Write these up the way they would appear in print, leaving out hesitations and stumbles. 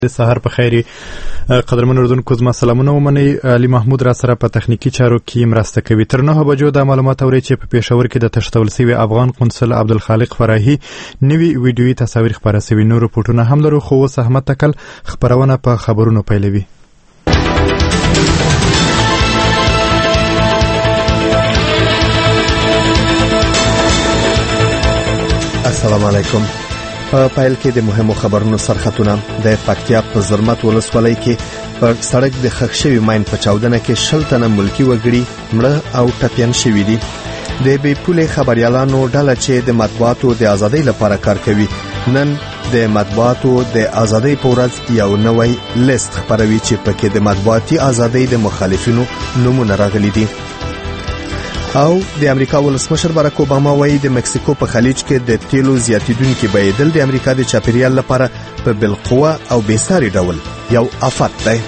د سهار په خیر قدرمن اردوونکو زما سلامونه ومنئ. علي محمود را سره په تخنیکی چارو کې مرسته کوي. تر 9 بجو د معلومات اوري چې په پېښور کې د تشتول سوي افغان قونسل عبدالخالق فراهي نوي ویډیويي تصاویر خبره سوي. نور رپورټونه هم لرو خو اوس احمد تکل خبرونه په خبرونو پیلوي. السلام علیکم. په پایل کې د مهمو خبرونو سرخطونه. د پکتیا په زرمت ولسوالۍ کې په سړک د خښ شوي ماین په چاودنه کې 60 تنه ملکی وګړي مړه او ټپيان شوي دي. د بې پولې خبريالانو ډله چې د مطبوعاتو د ازادۍ لپاره کار کوي نن د مطبوعاتو د ازادۍ په ورځ یو نوی لیست خپروي چې پکې د مطبوعاتي ازادۍ د مخالفینو نومونه راغلي دي. او د امریکا ولسمشر باراک اوباما وايي د مکسیکو په خلیج کې د تیلو زیاتیدونکو بهیدل د امریکا د چاپیریال لپاره په بالقوه او بېساري ډول یو آفت دی.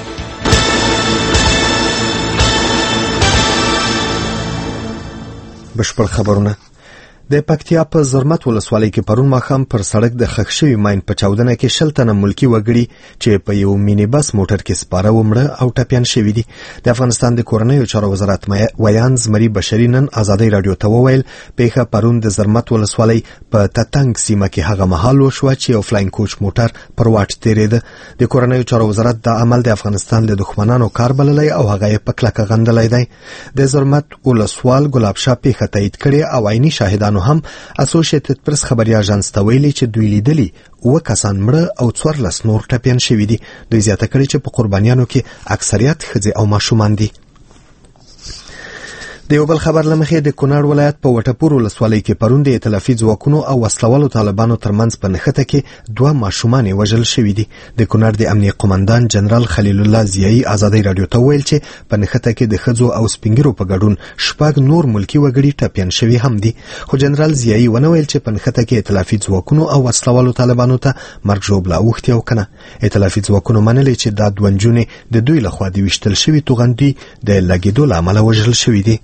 بشپړ خبرونه. د پکتیا په زرمت ولسوالۍ کې پرون ماښام پر سړک د خښ شوي ماین په چاودنه کې 60 تنه ملکی وګړي چې په یو مینی بس موټر کې سپاره ومړه او ټپيان شوي دي. د افغانستان د کورنیو چارو وزارت ویان زمري بشري نن ازادۍ رادیو ته وویل پیښه پرون د زرمت ولسوالۍ په تتنګ سیمه کې هغه مهال وشوه چې یو فلاین کوچ موټر پر واټ تیریده. د کورنیو چارو وزارت د عمل د افغانستان له دښمنانو کار بللی او هغه په کلکه غندلی دی. د زرمت ولسوال ګلاب شاه پیښه تایید کړي او عیني شاهدانو هم اسوسییټډ پریس خبري اژانس ته ویلي چې دوی لیدلي 9 کسان مړه او 14 نور ټپيان شوي دي. دوی زیاته کړي چې په قربانیانو کې اکثریت ښځې او ماشومان دي. د یو بل خبر لمخې د کونړ ولایت په وټپور ولسوالۍ کې پرون د ائتلافي ځواکونو او وسلوالو طالبانو ترمنځ په نښته کې 2 ماشومان وژل شوي دي. د کونړ د امنیه قومندان جنرال خلیل الله زیایی ازادۍ رادیو ته ویل چې په نښته کې د ښځو او سپینګرو په ګډون 6 نور ملکی وګړي ټپيان شوي هم دي. خو جنرال زیایی ونه ویل چې په نښته کې ائتلافي ځواکونو او وسلوالو طالبانو ته مرګ ژوبله اوښتې او کنه. ائتلافي ځواکونو منلي چې دا دوه د دوی لخوا د وشتل شوي توغندي د لګیدو له امله وژل شوي دي.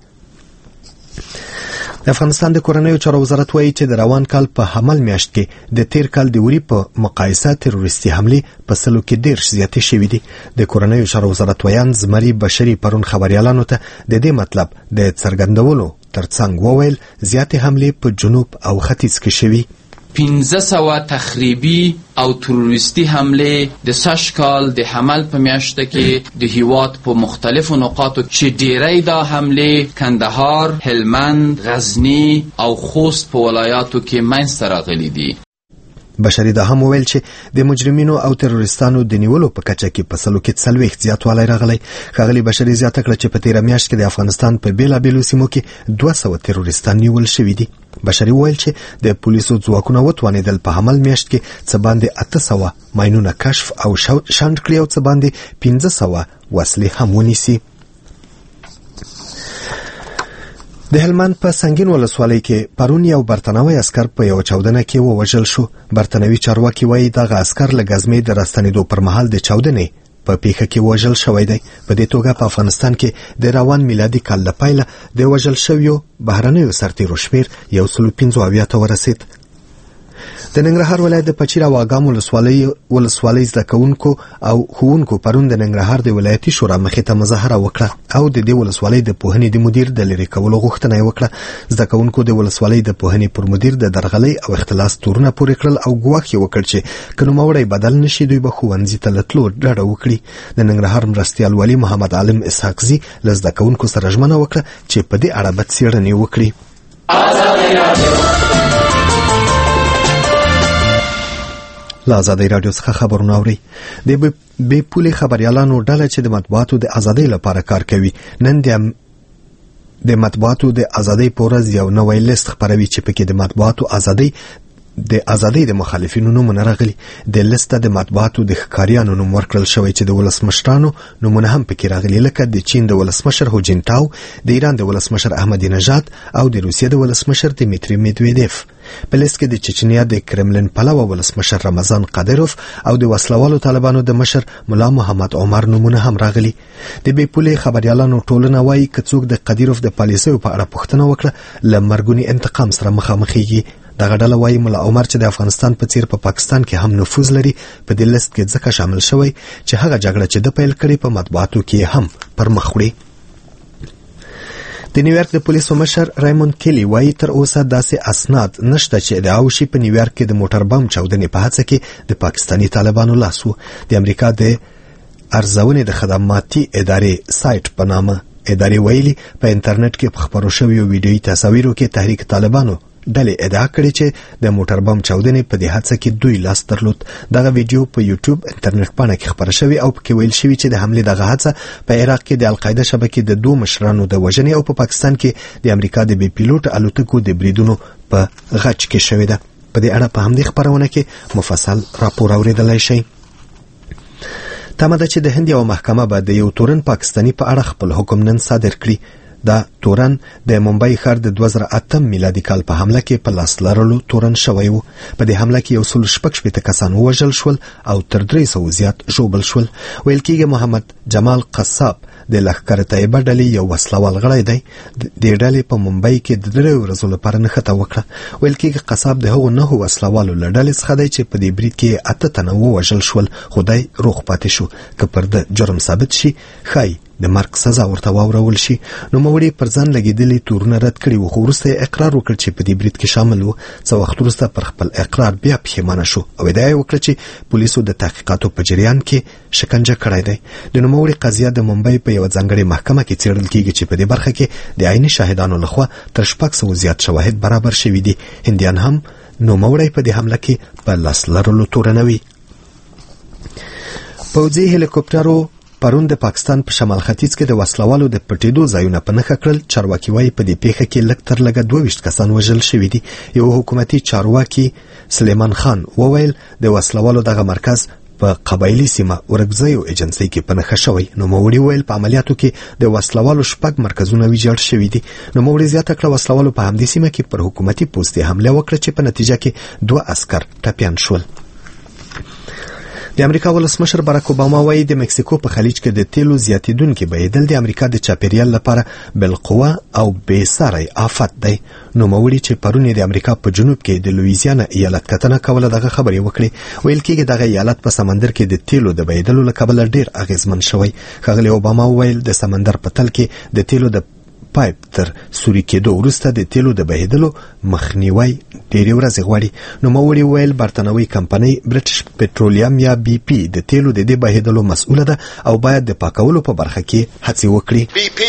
د افغانستان د کورنیو چارو وزارت وایي چې د روان کال په حمل میاشت کې د تیر کال د وری په مقایسه تروریستي حمله په سلو کې 10 زیاتې شوې دي. د کورنیو چارو وزارت ویان زمري بشري پرون خبريالانو ته د دې مطلب د څرګندولو ترڅنګ وویل زیاتې حمله په جنوب او ختیځ کې شوې. 1500 تخریبی او تروریستی حمله د سشکال د حمل په میاشته کې د هیواد په مختلفو نقاطو چې ډیری دا حمله کندهار، هلمند، غزنی او خوست په ولایاتو کې منځته راغلي دي. بشري دا هم ویل چې د مجرمینو او تروریستانو د نیولو په کچه کې په سلو کې 40 زیاتوالی راغلی. ښاغلي بشري زیاته کړه چې په تیر میاشت کې د افغانستان په بیلابیلو سیمو کې 200 تروریستان نیول شوي دي. بشري ویل چې د پولیسو ځواکونه وتوانېدل په حمل میاشت کې څه باندې 800 ماینونه کشف او شاند کړي او څه باندې 1500 وسلې هم ونیسي. د هلمند په سنگین ولسوالۍ کې پرون یو برتنوي عسكر په یو چاودنه کې ووژل شو. برتنوي چارواکي وایي دغه عسكر له غزمې د راستنېدو پر مهال د چاودنې په پیښه کې وژل شوی دی. په دې توګه په افغانستان کې د روان میلادي کال لپاره د وژل شویو بهرنیو سرتیرو شمیر 175 ته ورسید. د ننګرهار ولایت د پچیر او اګام ولسوالۍ زده کوونکو او ښوونکو پرون د ننګرهار د ولایتي شورا مخې ته مظاهره وکړه او د دې ولسوالۍ د پوهنې د مدیر د لرې کولو غوښتنه یې وکړه. زده کوونکو د ولسوالۍ د پوهنې پر مدیر د درغلۍ او اختلاس تورونه پورې کړل او ګواښ یې وکړ چې که نوموړی بدل نشي دوی به ښوونځي ته له تلو ډډه وکړي. د ننګرهار مرستیال والي محمد عالم اسحاقزي له زده کوونکو سره ژمنه وکړه چې په دې اړه به څېړنې وکړي. له ازادۍ رادیو څخه خبرونه اوري. د بې پولې خبريالانو ډله چې د مطبوعاتو د ازادۍ لپاره کار کوي نن د مطبوعاتو د ازادۍ په ورځ یو نوی لیست خپروي چې پکې د مطبوعاتو ازادۍ د مخالفینو نومونه راغلي. د لیست د مطبوعاتو د ښکاریانو نوم ورکړل شوی چې د ولسمشرانو نومونه هم پکې راغلي لکه د چین د ولسمشر هو جینتاو، د ایران د ولسمشر احمدی نژاد او د روسیې د ولسمشر دیمیتری میدویدیف. په لیست کې د چچنیا د کرملین پلوه ولسمشر رمضان قادروف او د وسلوالو طالبانو د مشر مولا محمد عمر نومونه هم راغلي. د بې پولې خبريالانو ټولنه وایي که څوک د قادروف د پالیسیو په اړه پوښتنه وکړه له مرګوني انتقام سره مخامخېږي. دغه ډله وایي ملا عمر چې د افغانستان په څیر په پاکستان کې هم نفوذ لري په دې لیست کې ځکه شامل شوی چې هغه جګړه چې د پیل کړي په مطبوعاتو کې هم پر مخ وړي. د نیویارک د پولیسو مشر رایموند کیلی وایي تر اوسه داسې اسناد نشته چې ادعا وشي په نیویارک کې د موټر بم چاودنې په هڅه کې د پاکستاني طالبانو لاس و. د امریکا د ارزونې د خدماتي ادارې سایت په نامه ادارې ویلي په انټرنیټ کې په خبرو شویو ویډیويي تصاویرو کې تحریک طالبانو ډلې ادعا کړې چې د موټر بم چاودنې په دې حادثه کې دوی لاس درلود. دغه ویډیو په یوټیوب انټرنیټ پاڼه کې خبره شوې او پکې ویل شوی چې د حملې دغه حادثه په عراق کې د القاعده شبکې د دوه مشرانو د وژنې او په پاکستان کې د امریکا د بي پیلوټ الوتکو د بریدونو په غچ کې شوې ده. په دې اړه په همدې خبرونه کې مفصل راپور اوریدلای شئ. تمه ده چې د هند یو محکمه به د یو تورن پاکستاني په اړه خپل حکم نن صادر کړي. دا تورن د ممبئی ښار د 2008 میلادي کال په حمله کې په لاس لرلو تورن شوی و. په دې حمله کې 116 کسان وژل شول او تر 300 زیات ژوبل شول. ویل کېږي محمد جمال قصاب د لښکر طیبه ډلې یو وسلوال غړی دی. د ډلې په ممبئی کې د 3 ورځو لپاره نښته وکړه. ویل کېږي قصاب د هغو 9 وسلوالو له ډلې څخه دی چې په دې برید کې 8 تنه وژل شول. خدای روغ پاتې شو. که پر د جرم ثابت شي ښایي د مرګ سزا ورته واورول شي. نو موري پر ځان لګیدلي تورونه رد کړي و، خو وروسته اقرار وکړ چې په دې برید کې شامل و. څه وخت وروسته پر خپل اقرار بیا پښیمانه شو او ادعا وکړه چې پولیسو د تحقیقاتو په جریان کې شکنجه کړی دی. د نوموړي قضیه د ممبئی په یو ځانګړي محکمه کې څیړل کیږي چې په دې برخه کې د عیني شاهدانو لخوا تر 600 زیات شواهد برابر شوي دي. هندیان هم نوموړی په دې حمله کې په لاس لرلو تورنوي. پوځي هلیکوپټرو پرون د پاکستان په شمال ختیځ کې د وسلوالو د پټېدو ځایونه په نښه کړل. چارواکي وایي په دې پیښه کې لږ تر لږه 22 کسان وژل شوي دي. یو حکومتي چارواکي سلیمان خان وویل د وسلوالو دغه مرکز په قبایلی سیمه ورکزیو ایجنسی کې په نښه شوی. نوموړي ویل په عملیاتو کې د وسلوالو 6 مرکزونه ویجاړ شوي دي. نوموړي زیاته کړه وسلوالو په همدې سیمه کې پر حکومتي پوستې حمله وکړه چې په نتیجه کې 2 عسکر ټپیان شول. د امریکا ولسمشر باراک اوباما وایي د مکسیکو په خلیج کې د تیلو زیاتیدونکي بهیدل د امریکا د چاپیریال لپاره بالقوه او بې ساری آفت دی. نوموړي چې پرون د امریکا په جنوب کې د لویزیانا ایالت کتنه کوله دغه خبرې وکړې. ویل کېږي دغه ایالت په سمندر کې د تیلو د بهیدلو له کبله ډیر اغیزمن شوی. ښاغلي اوباما ویل د سمندر په تل کې د تیلو د پایپ تر سوري کېدو وروسته د تیلو د بهیدلو مخنیوي ډېرې ورځې غواړي. نوموړي ویل برتانوي کمپنۍ برټش پټرولیم یا بي پي د تیلو د دې بهیدلو مسؤله ده او باید د پاکولو په برخه کې هڅې وکړي.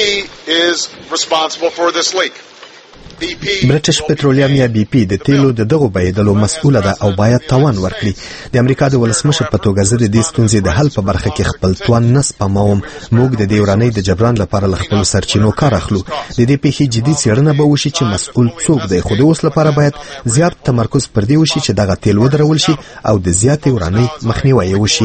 برټش پټرولیم یا بي پي د تیلو د دغو بهیدلو مسؤله ده او باید توان ورکړي. د امریکا د ولسمشر په توګه زه د دې ستونزې د حل په برخه کې خپل توان نه سپموم. موږ د دې ورانۍ د جبران لپاره له خپلو سرچینو کار اخلو. د دې پیښې جدي څېړنه به وشي چې مسؤل څوک دی، خو د اوس لپاره باید زیات تمرکز پر دې وشي چې دغه تیل ودرول شي او د زیاتې ورانۍ مخنیوی وشي.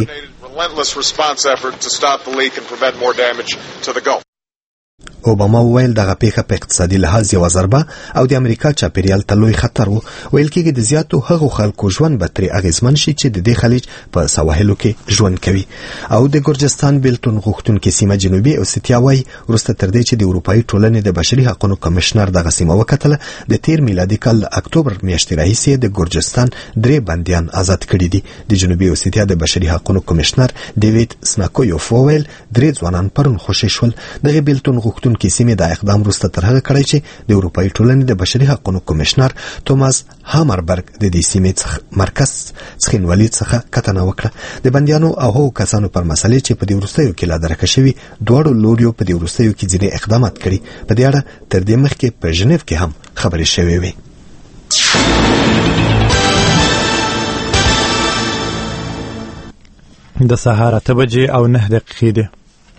اوباما ویل دغه پیښه په اقتصادي لحاظ یو ضربه او د امریکا چاپیریال ته لوی خطر وو. ویل کېږي د زیاتو هغو خلکو ژوند به ترې اغیزمن شي چې د دې خلیج په سواحلو کې ژوند کوي. او د ګورجستان بیلتون غوښتونکې سیمه جنوبي اوسیتیا وایي وروسته تر دې چې د اروپایي ټولنې د بشري حقوقو کمشنر دغه سیمه وکتله، د تیر میلادي کال اکتوبر میاشتې راهیسې د ګورجستان 3 بندیان آزاد کړي دي. د جنوبي اوسیتیا د بشري حقوقو کمشنر ډیوید سناکویوف ویل 3 ځوانان پرون خوشي شول. دغه بیلتون غوښتونکې سیمه د اقدام وروسته تر هغه کړی چې د اروپایي ټولنې د بشري حقوقو کمشنر توماس هامربرګ د دې سیمې مرکز څخنولید څخه کتنه وکړه. د بندیانو او هغو کسانو پر مسلې چې په دې وروستیو کې لا درکه شوي دواړو لوریو په دې وروستیو کې ځینې اقدامات کړي. په دې اړه تر دې مخکې په ژنیف کې هم خبرې شوې وې. د سهار 8 بجې او 9 دقیقې دي.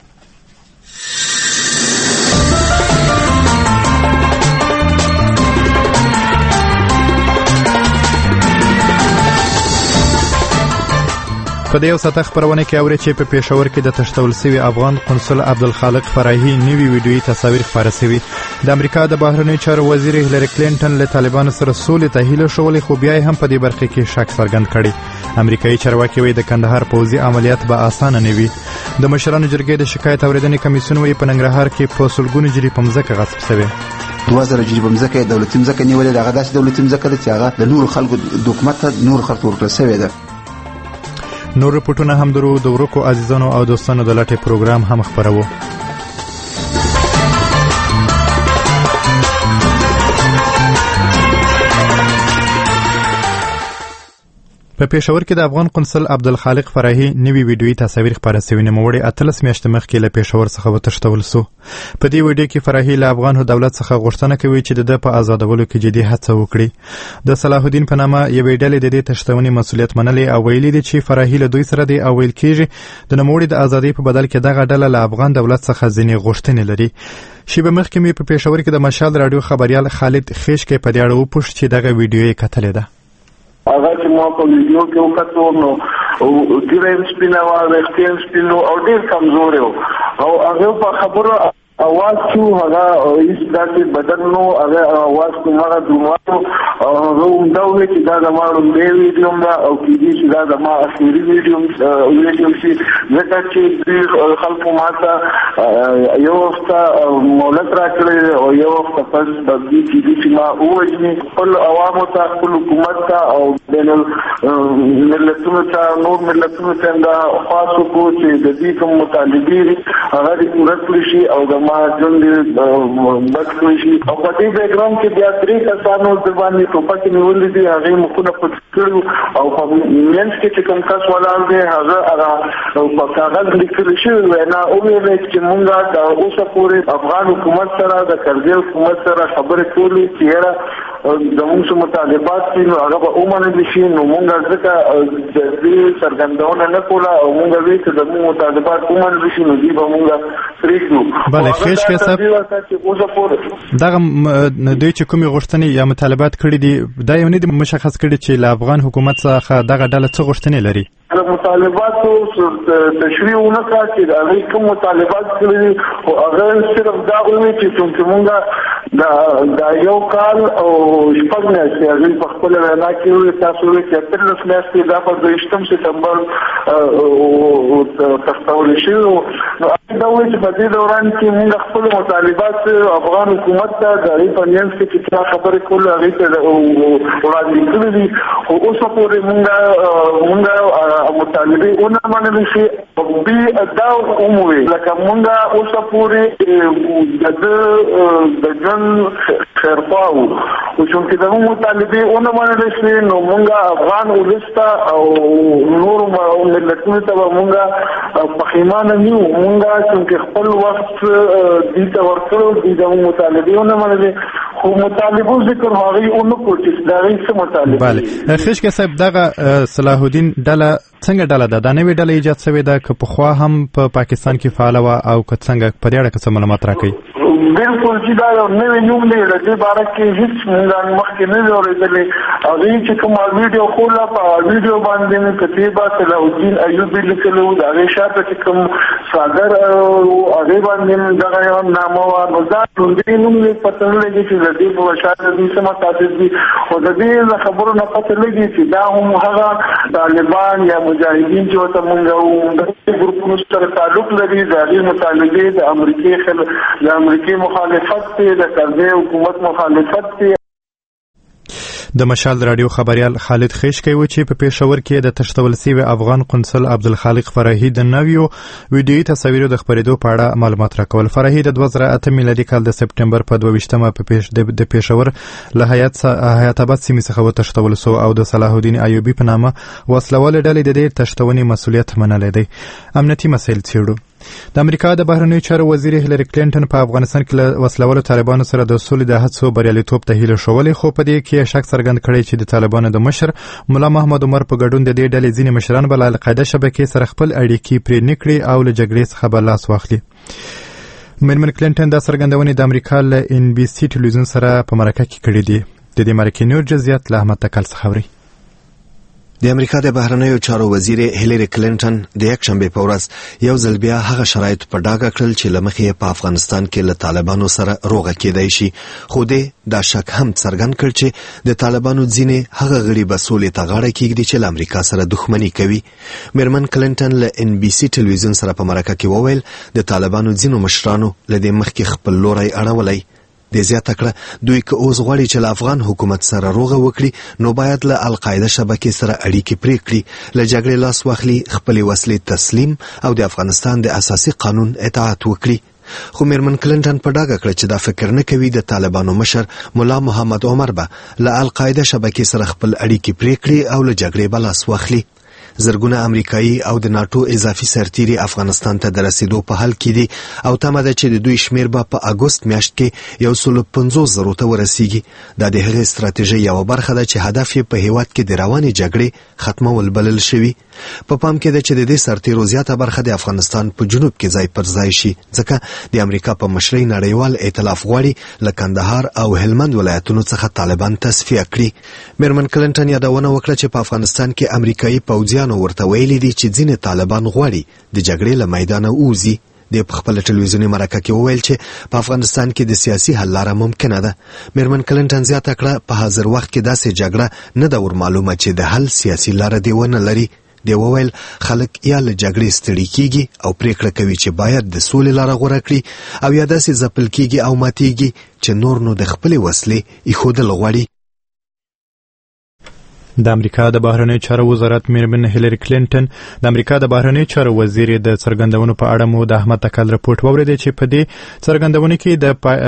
په دې وسته خبرونه کې اوري چې په پېښور کې د تشتول سوي افغان قنصل عبدالخالق فراهي نوی ویډیويي تصاویر خپاره شوي. د امریکا د بهرنیو چارو وزیر هیلری کلینټن له طالبانو سره سولې ته هیله شولې، خو بیا هم په دې برخه کې شک څرګند کړي. امریکایي چارواکي وایي د کندهار پوځي عملیات به اسانه نه وي. د مشرانو جرګې د شکایت اوریدنې کمیسیون وایي په ننګرهار کې په سلګونو جري په مځکه غصب شوی. 2000 جریبه مځکه دولتي مځکه نیولې ده. هغه داسې دولتي مځکه ده چې هغه د نورو خلکو د حکومت ته نور خلکو ورکړل شوې ده. نور رپورټونه هم درو د ورکو عزیزانو او دوستانو د لټې پروګرام هم خبرو. په پېښور کې د افغان قونسل عبدالخالق فراهي نوی ویډیويي تصاویر خپاره شوي نوموړي 18 میاشتې مخکې له پېښور څخه وتښتول سو. په دې ویډیو کې فراهي له افغان دولت څخه غوښتنه کوي چې د په آزادولو کې جدي هڅه وکړي. د صلاح الدین په نامه یوې ډلې د دې تښتونې مسؤلیت منلې او ویلي دي چې فراهي له دوی سره دی او ویل کېږي د نوموړي د ازادۍ په بدل کې دغه ډله له افغان دولت څخه ځینې غوښتنې لري. شیبه مخکې مې په پېښور کې د مشال رادیو خبريال خالد خیشکې په دې اړه وپوښت چې دغه ویډیو یې کتلې ده. هغه چې ما په ویډیو کې وکړو نو ډېر سپینه وه، اختیار سپینو او ډېر کمزوري و او هغه په خبرو اواز شو، هغه هیڅ داسې بدن نو هغه اواز کوم هغه دومره او هغه همدا وی چې دا زما لومړی ویډیو ده او کېدای شي دا زما اخري ویډیو شي ځکه چې خلکو ماته یو وخت مهلت راکړی او یو وخت پس د دې چې ما ووجني خپل عوامو ته خپل حکومت ته او بین الملتونو ته نور ملتونو ته دا خاصو کو چې د دې کوم مطالبې هغه دې پوره کړی شي او ما ژوند بس کړی شي. او په دې بیکګراوند کې بیا 3 کسانو د باندې ټوپک نیولې دي، هغه مخونه پټ کړو او په مینس کې چې کوم کس ولاړ دی هغه په کاغذ لیکل شوی وینا او ویل چې موږ د اوسه پورې افغان حکومت سره د کرزي حکومت سره خبرې کولې چې زموږ مطالبات دي نو هغه به ومنل شي. نو موږ ځکه د دې څرګندونه نه کوله او موږ وی چې زموږ مطالبات ومنل شي نو دې به موږ پریږدو. بله خیش کې صاحب دغه دوی چې کومې غوښتنې یا مطالبات کړي دي دا یو نه دي مشخص کړي چې له افغان حکومت څخه دغه ډله څه غوښتنې لري؟ د مطالباتو تشریح ونکړه چې د هغې کوم مطالبات کړي دي خو هغه صرف دا وویل چې څومره موږ دا یو کال او شپږ میاشتې هغوی په خپله وینا کې وویل تاسو وویل چې 18 میاشتې دا په 20 سپتمبر تښتول شوي نو هغې دا وویل چې په دې دوران کې موږ خپل مطالبات افغان حکومت ته د هغې په منځ کې چې څه خبرې کولو هغې ته وړاندې کړي دي خو اوسه پورې موږ مطالبه ونه منل شي او بي دا عمومي لکه مونږه اوسه پورې د جن خیرخواو او چې دا مطالبه ونه منل شي نو مونږه افغان ولسته او نور ملتونو ته مونږه پخیمانه نیو مونږه چې خپل وخت دې ته ورکړو دې د مطالبه ونه منل خو مطالبه ذکر هغه اونو کو چې دا هیڅ مطالبه بله خیش کې صاحب دغه صلاح الدین ډله څنګه ډله ده دا نوې ډله ایجاد شوې ده که پخوا هم په پاکستان کې فعاله وه او که څنګه په دې اړه که څه معلومات راکوي؟ بالکل چې دا یو نوی نوم دی د دې باره کې هېڅ موږ مخکې نه دي اورېدلی هغې چې کومه ویډیو خوله په ویډیو باندې مې کتیبه صلاح الدین ایوبي لیکلی و د هغې شاته چې کوم صادر هغې باندې دغه یو نامه وه نو دا لومړی نوم یې پته نه لګي چې د دې په شاته دې څه مقاصد دي خو د دې له خبرو نه پته لګي چې دا هم هغه طالبان یا مجاهدین چې ورته موږ د ګروپونو سره تعلق لري د هغې مطالبې د امریکې مخالفت دی د کرزي حکومت مخالفت دی. د مشال رادیو خبريال خالد خیشکی و چې په پېښور کې د تښتول شوي افغان قونسل عبدالخالق فراهي د نویو ویډیويي تصاویرو د خپرېدو په اړه معلومات راکول. فراهي د 2008 میلادي کال د سپټمبر په 22مه د پېښور له حیات آباد سیمې څخه وتښتول شو او د صلاح الدین ایوبي په نامه وسلوالې ډلې د دې تښتونې مسؤلیت منلی دی. امنیتي مسایل څېړو. د امریکا د بهرنیو چارو وزیر هیلری کلینټن په افغانستان کې له وسلوالو طالبانو سره د سولې د هڅو بریالیتوب ته هیله شولې خو په دې کې شک څرګند کړی چې د طالبانو د مشر مولا محمد عمر په ګډون د دې ډلې ځینې مشران به له القاعده شبکې سره خپل اړیکې پرې نه کړي او له جګړې څخه به لاس واخلي. میرمن کلینټن دا څرګندونې د امریکا له NBC ټلویزیون سره په مرکه کې کړې دي. د دې مرکې نور جزئیات له احمد تکل څخه اوري. د امریکا د بهرنیو چارو وزیر هیلری کلینټن د یکشنبه په ورځ یو ځل بیا هغه شرایط په ډاګه کړل چې لمخې په افغانستان کې له طالبانو سره روغه کېدای شي خو دا شک هم څرګند کړ چې د طالبانو ځینې هغه غړي به سولې ته غاړه کېږدي چې له امریکا سره دښمني کوي. میرمن کلینټن له NBC ټلویزیون سره په مرکه کې وویل د طالبانو ځینو مشرانو له دې مخکې خپل لوری اړولی د زیاته کړه دوی که اوس غواړي چې له افغان حکومت سره روغه وکړي نو باید له القاعده شبکې سره اړیکې پرې کړي، له جګړې لاس واخلي، خپلې وسلې تسلیم او د افغانستان د اساسي قانون اطاعت وکړي. خو میرمن کلنټن په ډاګه کړه چې دا فکر نه کوي د طالبانو مشر مولا محمد عمر به له القاعده شبکې سره خپل اړیکې پرې کړي او له جګړې به لاس واخلي. زرګونه امریکایي او د ناتو اضافي سرتیري افغانستان ته د رسیدو په حال کې دي او تمه ده چې د دوی شمیر به په اګوست میاشت کې 150,000 ته ورسیږي. دا د هغې ستراتیژۍ یوه برخه ده چې هدف یې په هیواد کې د روانې جګړې ختمول بلل شوي. په پام کې ده چې د دې سرتیرو زیاته برخه د افغانستان په جنوب کې ځای پر ځای شي، ځکه د امریکا په مشرۍ نړیوال ائتلاف غواړي له کندهار او هلمند ولایتونو څخه طالبان تصفیه کړي. میرمن کلنټن یادونه وکړه چې په افغانستان کې امریکایي پوځیان ورته ویلي دي چې ځینې طالبان غواړي د جګړې له میدانه ووځي. د خپل ټلویزیوني مرکه کې وویل چې په افغانستان کې د سیاسي حل لاره ممکنه ده. میرمن کلنټن زیاته کړه په حاضر وخت کې داسې جګړه نه ده ورمعلومه چې د حل سیاسي لاره دی ونه لري. دی وویل خلک یا له جګړې ستړي کیږي او پریکړه کوي چې باید د سولې لاره غوره کړي او یا داسې ځپل کیږي او ماتیږي چې نور نو د خپلې وسلې ایښودل غواړي. د امریکا د بهرنیو چارو وزارت میرمن هیلری کلینټن د امریکا د بهرنیو چارو وزیر د څرګندونو په اړه مو د احمد تکل رپورټ واورید چې په دې څرګندونو کې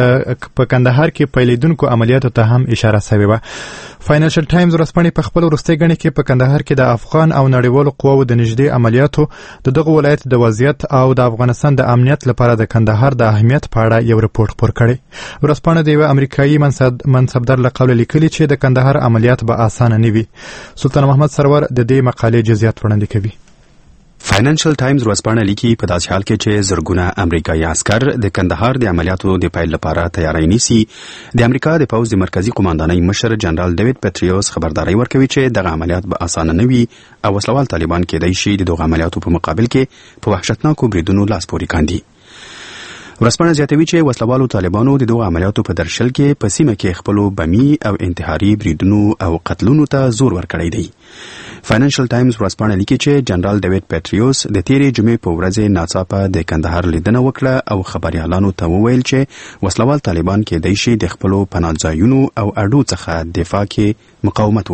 د په کندهار کې پیلیدونکو عملیاتو ته هم اشاره شوې وه. فاینانشل ټایمز ورځپاڼې په خپل وروستۍ ګڼې کې په کندهار کې د افغان او نړیوالو قواو د نږدې عملیاتو د دغه ولایت د وضعیت او د افغانستان د امنیت لپاره د کندهار د اهمیت په اړه یو رپورټ خپور کړی. ورځپاڼه د یوه امریکایي منصبدار له قوله لیکلي چې د کندهار عملیات به اسانه نه وي. سلطان محمد سرور د دې مقالې جزئیات وړاندې کوي. فاینانشل ټایمز ورځپاڼه لیکي په داسې حال کې چې زرګونه امریکایي عسکر د کندهار د عملیاتو د پیل لپاره تیاری نیسي، د امریکا د پوځ د مرکزی قوماندانۍ مشر جنرال ډیوډ پیټریوس خبرداري ورکوي چې دغه عملیات به اسانه نه وي او وسلوال طالبان کېدای شي د دغه عملیاتو په مقابل کې په وحشتناکو بریدونو لاس پورې کاندي. ورځپاڼه زیاتوي چې وسلوالو طالبانو د دغه عملیاتو په درشل کې په سیمه کې خپلو بمي او انتحاري بریدونو او قتلونو ته زور ورکړی دی. فاینانشل ټایمز ورځپاڼه لیکي چې جنرال ډیوډ پیټریوس د تیرې جمعې په ورځ ناڅاپه د کندهار لیدنه وکړه او خبريالانو ته وویل چې وسلوال طالبان کېدای شي د خپلو پناهځایونو او اډو څخه دفاع کې مقاومت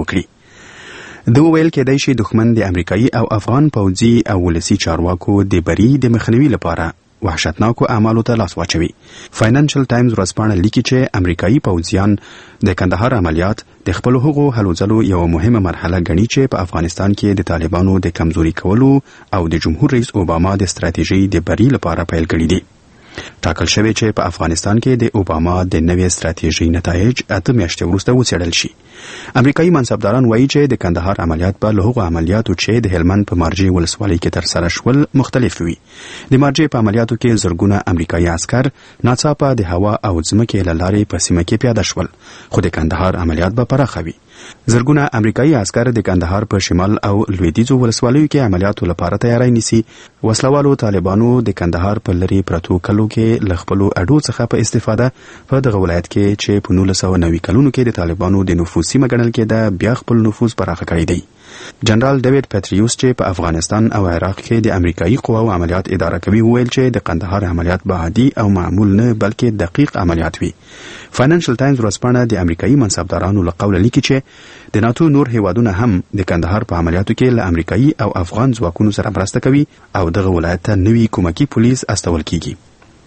وکړي. د ویل کېدای شي دښمن د امریکایي او افغان پوځي او ولسي چارواکو د بری د مخنیوي لپاره وحشتناکو اعمالو ته لاس واچوي. فاینانشل ټایمز ورځپاڼه لیکي چې امریکایي پوځیان د کندهار عملیات د خپل هغو هلو ځلو یو مهمه مرحله ګڼي چې په افغانستان کې د طالبانو د کمزوري کولو او د جمهور رئیس اوباما د ستراتیژۍ د بری لپاره پیل کړي دي. ټاکل شوی چې په افغانستان کې د اوباما د نوې ستراتیژۍ نتایج 8 میاشتې وروسته وڅېړل شي. امریکایي منصبداران وایي چې د کندهار عملیات به له هغو عملیاتو چې د هلمند په مارجې ولسوالۍ کې ترسره شول مختلف وي. د مارجې په عملیاتو کې زرګونه امریکایي عسکر ناڅاپه د هوا او ځمکې له لارې په سیمه کې پیاده شول، خو د کندهار عملیات به پراخه وي. زرګونه امریکایي عسکر د کندهار په شمال او لویدیځو ولسوالیو کې عملیاتو لپاره تیاری نیسي. وسلوالو طالبانو د کندهار په لري پرتو کلو کې له خپلو اډو څخه په استفاده په دغه ولایت کې چې په 1990 کلونو کې د طالبانو د نفوذ سیمه ګڼل کېده بیا خپل نفوذ پراخه کړی دی. جنرال ډیوډ پیټریوس چې په افغانستان او عراق کې د امریکایي قواو عملیات اداره کوي ویل چې د کندهار عملیات به عادي او معمول نه بلکې دقیق عملیات وي. فاینانشل ټایمز ورځپاڼه د امریکایي منصبدارانو له قوله لیکي چې د ناتو نور هیوادونه هم د کندهار په عملیاتو کې له امریکایي او افغان ځواکونو سره مرسته کوي او دغه ولایت ته نوي کومکي پولیس استول کیږي.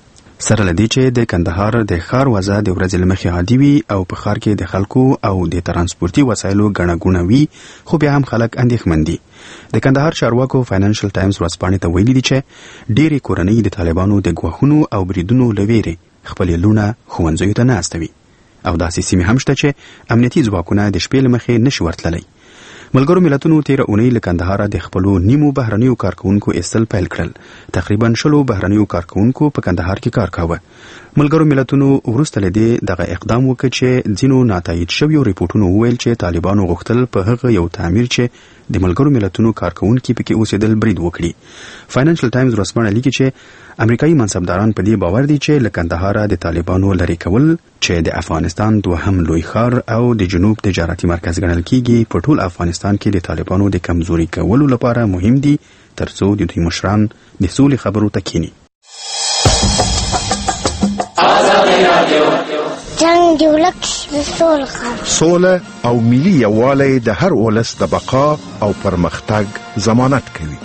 سره لدی چې د کندهار د ښار وضع د ورځې لمخې عادي وي او په ښار کې د خلکو او د ترانسپورتي وسایلو ګڼه ګوڼه وي، خو بیا هم خلک اندېښمن دي. د کندهار چارواکو فاینانشل ټایمز ورځپاڼې ته ویلي دي چې ډېرې کورنۍ د طالبانو د ګواښونو او بریدونو له ویرې خپلې لوڼه ښوونځیو ته نه استوي او داسې سیمې هم شته چې امنیتي ځواکونه د شپې له مخې نشي ورتللی. ملګرو ملتونو تیر اونۍ له کندهار د خپلو نیمو بهرنیو کارکونکو ایستل پیل کړل. تقریبا 100 بهرنیو کارکونکو په کندهار کې کار کاوه. ملګرو ملتونو وروسته له دې دغه اقدام وکړ چې ځینو ناتایید شویو ریپورتونو وویل چې طالبانو غوښتل په هغه یو تعمیر چې د ملګرو ملتونو کارکونکو پکې اوسېدل برید وکړي. فاینانشل ټایمز ورځپاڼه لیکي چې امریکایي منصبداران په دې باور دي چې له کندهار د طالبانو لري کول چې د افغانستان دوهم لوی ښار او د جنوب تجارتي مرکز ګڼل کیږي په ټول افغانستان کې د طالبانو د کمزوري کولو لپاره مهم دي ترڅو د دوی مشران د سولې خبرو ته کینی. جنگ دی ولک سوله او ملي یووالی د هر ولس د بقا او پرمختګ ضمانت کوي.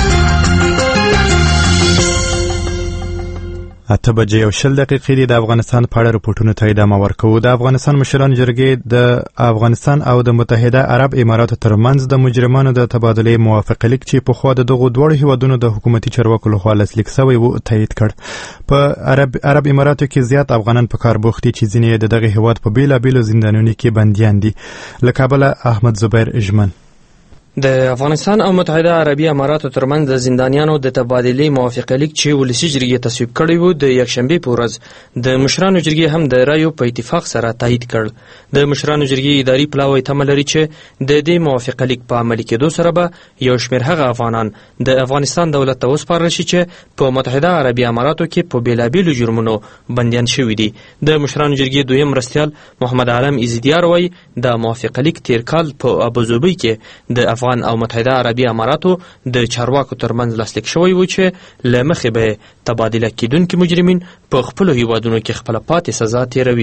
8:10 د افغانستان په اړه رپورټونو ته ادامه ورکوو. د افغانستان مشران جرګې د افغانستان او د متحده عرب اماراتو ترمنځ د مجرمانو د تبادلې موافقه لیک چې په خوا د دغو دوړو هیوادونو د حکومتي چارواکو لخوا لاسلیک شوی و تایید کړ. په عرب اماراتو کې زیات افغانان په کار بوخت دي چې ځینې د دغه هیواد په بیلابیلو زندانونو کې بندیان دي. له کابله احمد زبیر اجمن. د افغانستان او متحده عربي اماراتو ترمنځ د زندانیانو د تبادلې موافقه لیک چې ولسي جرګې تصویب کړی و د یکشنبه په ورځ د مشرانو جرګې هم د رایو په اتفاق سره تایید کړ. د مشرانو جرګې اداري پلاوی تمه لري چې د دې موافقه لیک په عملي کېدو سره به یو شمېر هغه افغانان د افغانستان دولت ته وسپارل شي چې په متحده عربي اماراتو کې په بیلابیلو جرمونو بندیان شوي دي. د مشرانو جرګې دویم مرستیال محمد عالم ایزیدیار وایي د موافقه لیک تیر کال په ابوظبي کې د افغان او متحده عربي اماراتو د چارواکو ترمنځ لاسلیک شوی و چې له مخې به تبادله کیدونکي مجرمین په خپلو هیوادونو کې خپله پاتې سزا تیروي.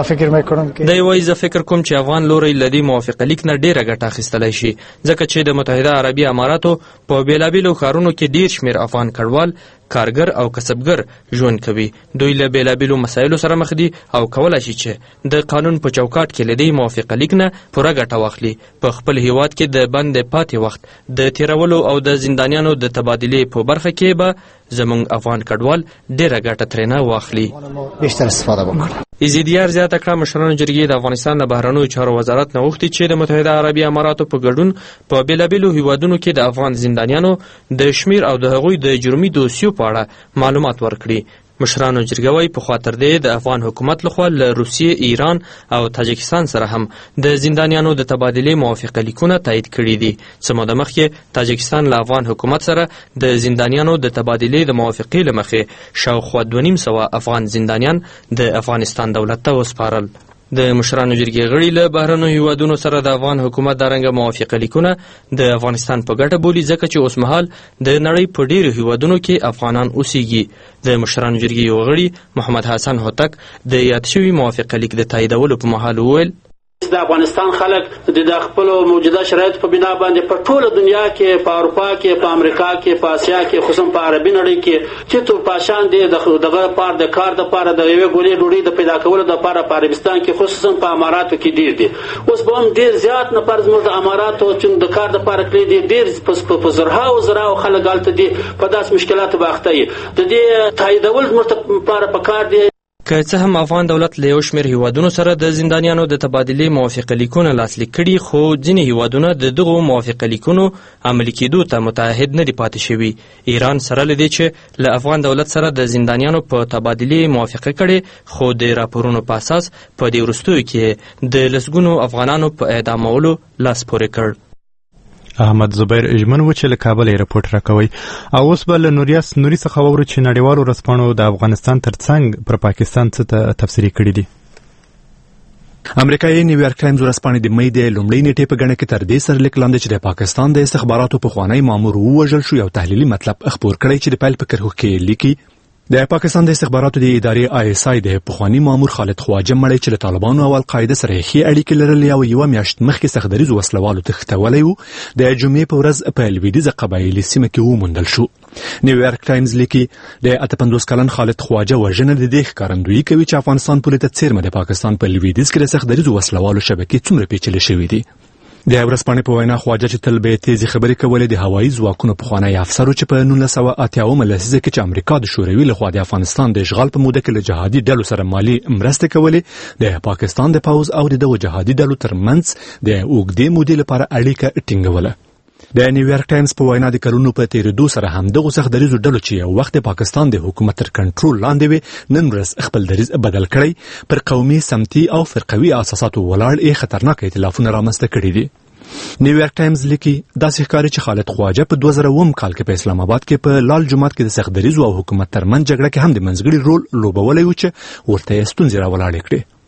دی وایي زه فکر کوم چې افغان لوری له دې موافقه لیک نه ډیره ګټه اخیستلی شي ځکه چې د متحده عربي اماراتو په بیلابیلو ښارونو کې ډیر شمېر افغان کډوال کارګر او کسبګر ژوند کوي. دوی له بیلابیلو مسایلو سره مخ دي او کولی شي چې د قانون په چوکاټ کې له دې موافقه لیک نه پوره ګټه واخلي. په خپل هیواد کې د بند پاتې وخت د تیرولو او د زندانیانو د تبادلې په برخه کې به زموږ افغان کډوال ډیره ګټه ترېنه واخلي. بیشتر استفاده وکړي. ایزیدیار زیاته کړه مشرانو جرګې د افغانستان د بهرنیو چارو وزارت نه غوښتي چې د متحده عربي اماراتو په ګډون په بیلابیلو هیوادونو کې د افغان زندانیانو د شمیر او د هغوی د جرمي دوسیو په اړه معلومات ورکړي. مشرانو جرګه وايي په خاطر دی د افغان حکومت لخوا له روسیې، ایران او تاجکستان سره هم د زندانیانو د تبادلې موافقه لیکونه تایید کړي دي. څه موده مخکې تاجکستان له افغان حکومت سره د زندانیانو د تبادلې د موافقې له مخې شاوخوا 2.5 افغان زندانیان د افغانستان دولت ته وسپارل. د مشرانو جرګې غړي له بهرنیو هیوادونو سره د افغان حکومت د رنګه موافقه لیکونه د افغانستان په ګټه بولي ځکه چې اوس مهال د نړۍ په ډیرو هیوادونو کې افغانان اوسېږي. د مشرانو جرګې یو غړي محمد حسن هوتک د یاد شوي موافقه لیک د تاییدولو په مهال وویل د افغانستان خلک د خپل موجوده شرایط په بنا باندې په ټوله دنیا کې، په اروپا کې، په امریکا کې، په اسیا کې، خصوصا په عربي نړۍ کې چې تو پاشان دي دغه پار د کار د پاره د یوې ګولې ډوډۍ د پیدا کولو د پاره په عربستان کې خصوصا په اماراتو کې ډیر دي. اوس به هم ډیر زیات نه پر زموږ د اماراتو چې د کار د پاره کړی دي ډیر په زرهاو خلک غلط دي په داس مشکلات باخته دي. د دې تاییدول زموږ لپاره په کار دي. که څه هم افغان دولت له یو شمېر هیوادونو سره د زندانیانو د تبادلې موافقه لیکونه لاسلیک کړي خو ځینې هیوادونه د دغو موافقه لیکونو عملي کېدو ته متعهد نه دي پاتې شوي. ایران سره له دې چې له افغان دولت سره د زندانیانو په تبادلې موافقه کړې خو د راپورونو په اساس په دې وروستیو کې د لسګونو افغانانو په اعدامولو لاس پورې کړ. احمد زبیر اجمن و چې له کابل رپورټ راکوي. او اوس به له نوري څخه وورو چې نړیوالو ورځپاڼو د افغانستان ترڅنګ پر پاکستان څه تفسیري کړي دي. امریکایي نیویارک ټایمز ورځپاڼه د مې د لومړۍ نیټې په ګڼه کې تر دې سره لیک لاندې چې د پاکستان د استخباراتو پخوانی مامور ووژل شو یو تحلیلي مطلب خپور کړی چې د پیل په کرښو کې لیکي د پاکستان د استخباراتو د ادارې ISI د پخوانی مامور خالد خواجه مړی چې له طالبانو او القاعده سره ښې اړیکې لرلې او یو میاشت مخکې سختدریزو وسلوالو تښتولی و د جمعې په ورځ په لویدیځه قبایلي سیمه کې وموندل شو. نیویارک ټایمز لیکي د 58 کلن خالد خواجه وژنه د دې ښکارندویي کوي چې افغانستان پولې ته څیرمه د پاکستان په لویدیځ کې د سختدریزو وسلوالو شبکې څومره پیچلې شوې دي. د ورځپاڼې په وینا خواجه چې تل به تیزی خبرې کولې د هوایي ځواکونو پخوانی افسر چې په 1980 لسیزه کې چې امریکا د شوروي لخوا د افغانستان د اشغال په موده کې له جهادي ډلو سره مالی مرسته کولې د پاکستان د پوځ او دغه جهادي ډلو ترمنځ د اوږدې مودې لپاره اړیکه ټینګوله. د نیویارک ټایمز په وینا د کلونو په تیریدو سره هم دغه سختدریزو ډلو چې یو وخت د پاکستان د حکومت تر کنټرول لاندې وي نن ورځ خپل دریځ بدل کړی پر قومي سمتي او فرقوي اساساتو ولاړ خطرناک ائتلافونه رامنځته کړي دي. نیویارک ټایمز لیکي داسې ښکاري چې خالد خواجه په 2000 کال کې په اسلام آباد کې په لال جومات کې د سختدریزو او حکومت ترمنځ جګړه کې هم د منځګړي رول لوبولی و چې ورته یې ستونزې راولاړې کړې.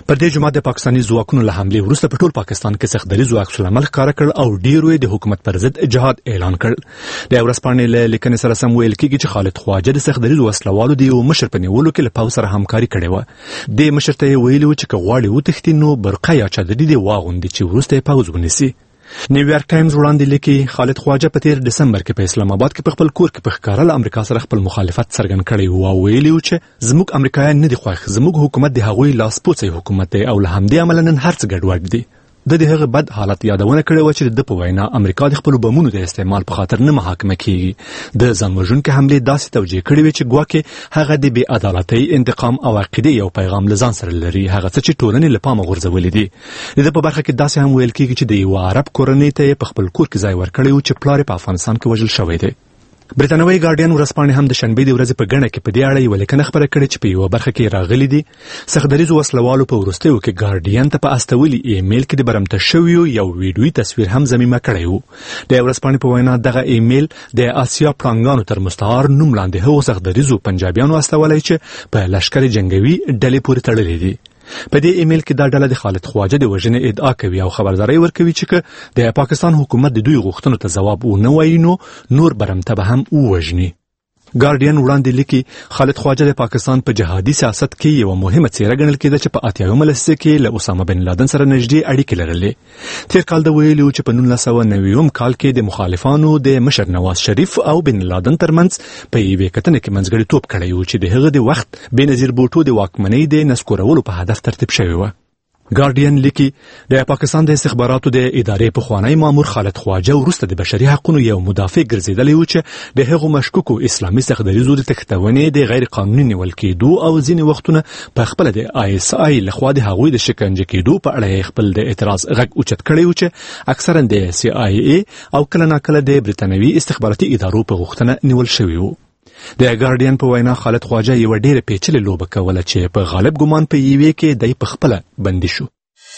پر دې جمعه د پاکستاني ځواکونو له حملې وروسته په ټول پاکستان کې سخت دریځ عکس العمل ښکاره کړ او ډیرو د حکومت پر ضد جهاد اعلان کړ. د ورځپاڼې له لیکنې سره سم ویل کېږي چې خالد خواجه د سخت دریځ وسلوالو د یو مشر په نیولو کې له پوځ سره همکاري کړې وه. د مشر ته یې ویلي و چې که غواړي وتښتي نو برقه یا چادري دې واغوندي چې وروسته یې پوځ ونیسي. نیویارک ټایمز وړاندې لیکي خالد خواجه په تیر دسمبر کې په اسلام آباد کې په خپل کور کې په ښکاره له امریکا سره خپل مخالفت څرګند کړی و او ویلي و چې زموږ امریکایان نه دي خوښ، زموږ حکومت د هغوی لاسپوڅی حکومت دی او له همدې امله نن هر څه ګډوډ دي. د هغه بد حالت یادونه کړې و چې د په وینا امریکا د خپل بمونو د استعمال په خاطر نه محاکمه کیږي. د ځان وژونکو حملې داسې توجیه کړې وې چې ګواکې هغه د بې عدالتۍ، انتقام او عقیدې یو پیغام له ځان سره لري، هغه څه چې ټولنې له پامه غورځولي دي. د په برخه کې داسې هم ویل کېږي چې د یو عرب کورنۍ ته په خپل کور کې ځای ورکړی و چې پلار په افغانستان کې وژل شوی دی. برتانوي ګارډین ورځپاڼې هم د شنبې د ورځې په ګڼه کې په دې اړه یوه لیکنه خپره کړې چې په یوه برخه کې راغلي دي سخت دریځو وسلوالو په وروستیو کې ګارډین ته په استولي ایمیل کې د برمته شویو یو ویډیویي تصویر هم ضمیمه کړی و. د ورځپاڼې په وینا دغه ایمیل د آسیا پړانګانو تر مستعار نوم لاندې هغو سخت دریځو پنجابیانو استولی چې په لښکر جنګوي ډلې پورې تړلې دي. په دې ایمیل کې دا ډله د خالد خواجه د وژنې ادعا کوي او خبرداری ورکوي چې که د پاکستان حکومت د دوی غوښتنو ته ځواب ونه وایي نو نور برمته به هم ووژني. ګارډین وړاندې لیکي خالد خواجه د پاکستان په جهادي سیاست کې یوه مهمه څیره ګڼل کېده چې په 80مه لسیزه کې له اسامه بن لادن سره نږدې اړیکې لرلې. تیر کال د ویلي و چې په 1990 کال کې د مخالفانو د مشر نواز شریف او بن لادن ترمنځ په یوې کتنه کې منځګړیتوب کړی و چې د هغه د وخت بېنظیر بوټو د واکمنۍ د نسکورولو په هدف ترتیب شوی و. ګارډین لیکي د پاکستان د استخباراتو د ادارې پخوانی مامور خالد خواجه وروسته د بشري حقوقو یو مدافع ګرځېدلی و چې د هغو مشکوکو اسلامي سخت دریځو د تښتونې د غیر قانوني نیول کېدو او ځینې وختونه په خپله د ISI لخوا د هغوی د شکنجه کېدو په اړه خپل د اعتراض غږ اوچت کړی و چې اکثرا د CIA او کله ناکله د برتانوي استخباراتي ادارو په غوښتنه نیول شوي وو. د ګارډین په وینا خالد خواجه یوه ډېره پیچلې لوبه کوله چې په غالب ګمان په یوې کې دی په خپله بندي شو.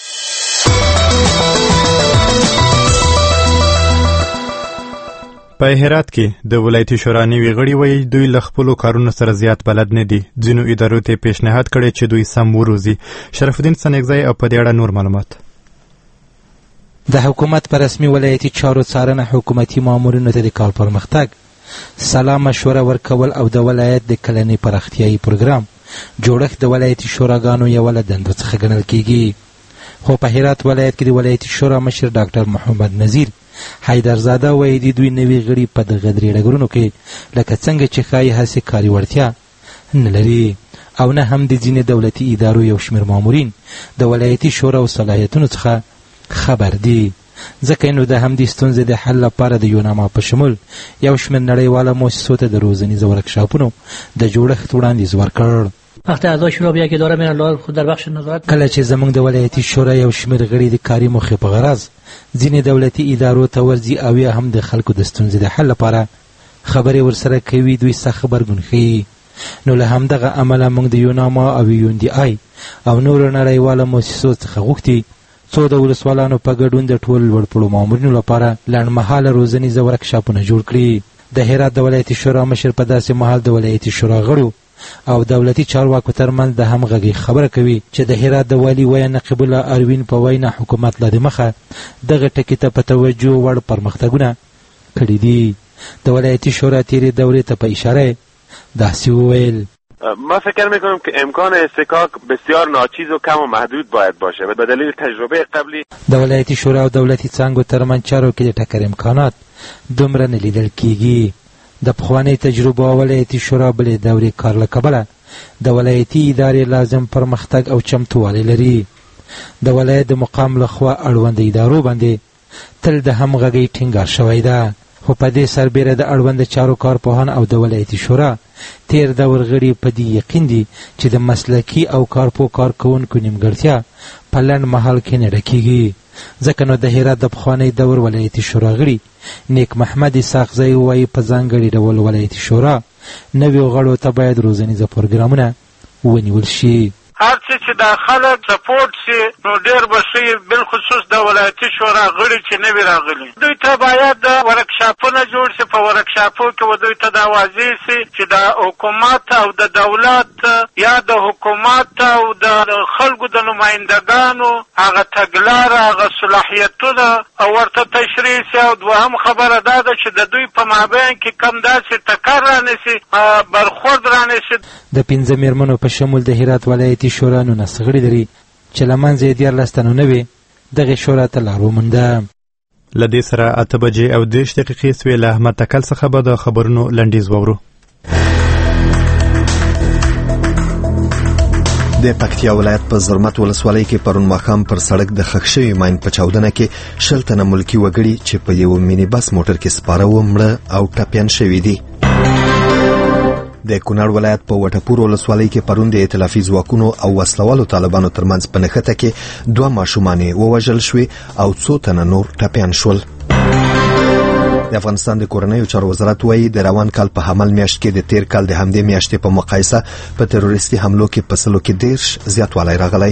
په هرات کې د ولایتي شورا نوي غړي وایي دوی له خپلو کارونو سره زیات بلد نه دي. ځینو ادارو ته پیشنهاد کړی چې دوی سم وروزي. شرف الدین سنګزی او په دې اړه نور معلومات. د حکومت په رسمي ولایتي چارو څارنه حکومتي مامورینو ته د کار پرمختګ، سلا مشوره ورکول او د ولایت د کلني پراختیایي پروګرام جوړښت د ولایتي شوراګانو یوه له دندو څخه ګڼل کیږي. خو په هرات ولایت کې د ولایتي شورا مشر ډاکټر محمد نذیر حیدرزاده وایي د دوی نوي غړي په دغه درې ډګرونو کې لکه څنګه چې ښایي هسې کاري وړتیا نه لري او نه هم د ځینې دولتي ادارو یو شمېر مامورین د ولایتي شورا او صلاحیتونو څخه خبر دي. ځکه نو د همدې ستونزې د حل لپاره د یوناما په شمول یو شمېر نړیواله مؤسسو ته د روزنیز ورکشاپونو د جوړښت وړاندیز ورکړ. وقتی اعضای شورا بیا که داره میرن خود در بخش نظارت کله چې زموږ د ولایتي شورا یو شمېر غړي د کاري موخې په غرض ځینې دولتي ادارو ته ورځي او یا هم د خلکو د ستونزې د حل لپاره خبرې ورسره کوي، دوی سخت غبرګون ښیي. نو له همدغه امله موږ د یوناما او UNDI او نورو نړیوالو مؤسسو څخه غوښتي څو د ولسوالانو په ګډون د ټول لوړپوړو مامورینو لپاره لنډمهاله روزنیزه ورکشاپونه جوړ کړي. د هرات د ولایتي شورا مشر په داسې مهال د ولایتي شورا غړو او دولتي چارواکو ترمنځ د همغږۍ خبره کوي چې د هرات د والي ویا نقیب الله اروین په وینا حکومت لا د مخه دغه ټکي ته په توجه وړ پرمختګونه کړي دي. د ولایتي شورا تیرې دورې ته په اشاره داسې وویل: ما فکر میکنم که امکان اصطکاک بسیار ناچیز و کم و محدود باید باشه و به دلیل تجربه قبلی د ولایتي شورا او دولتي څانګو ترمنځ چارو کې د ټکر امکانات دومره نه لیدل کیږي. د پخوانۍ تجربه او ولایتي شورا بلې دورې کار له کبله د ولایتي ادارې لازم پرمختګ او چمتووالی لري. د ولایت د مقام لخوا اړوند ادارو باندې تل د همغږۍ ټینګار شوی ده. خو په دې سربیره د اړوند چارو کارپوهان او د ولایتي شورا تیر دور غړي په دې یقین دي چې د مسلکي او کارپوه کارکوونکو نیمګړتیا په لنډ مهال کې نه ډکېږي. ځکه نو د هرات د پخوانۍ دور ولایتي شورا غړي نیک محمد اسحاقزی وایي په ځانګړي ډول ولایتي شورا نویو غړو ته باید روزنیزه پروګرامونه ونیول شي. هر څه چې دا خلک سپورټ سي نو ډېر به ښه وي، بالخصوص د ولایتي شورا غړي چې نه وي راغلي. دوی ته باید ورکشاپونه جوړ سي، په ورکشاپو کې و دوی ته دا واضح سي چې د حکومت او د دولت یا د حکومت او د خلکو د نمایندګانو هغه تګلاره، هغه صلاحیتونه او ورته تشریح سي. او دوهم خبره دا ده چې د دوی په مابین کې کم داسې ټکر رانیسي، برخورد رانیسي. د 15 میرمنو په شمول د هرات ولایتي شورا 19 غړي لري چې له منځه یې 14 تنو نه وي. دغې شورا ته لار ومونده. له دې سره 8 بجې او 30 دقیقې سوې. له احمد تکل څخه به د خبرونو لنډیز واورو. د پکتیا ولایت په زرمت ولسوالۍ کې پرون ماښام پر سړک د ښخ شوي ماین په چاودنه کې 20 تنه ملکي وګړي چې په یو مینی بس موټر کې سپاره و مړه او ټپیان شوي دي. د کونړ ولایت په وټپور ولسوالۍ کې پرون د ائتلافي ځواکونو او وسلوالو طالبانو ترمنځ په نښته کې 2 ماشومان ووژل شوي او 2 تنه نور ټپیان شول. د افغانستان د کورنیو چارو وزارت وایي د روان کال په حمل میاشت کې د تیر کال د همدې میاشتې په مقایسه په تروریستي حملو کې په 10 زیاتوالی راغلی.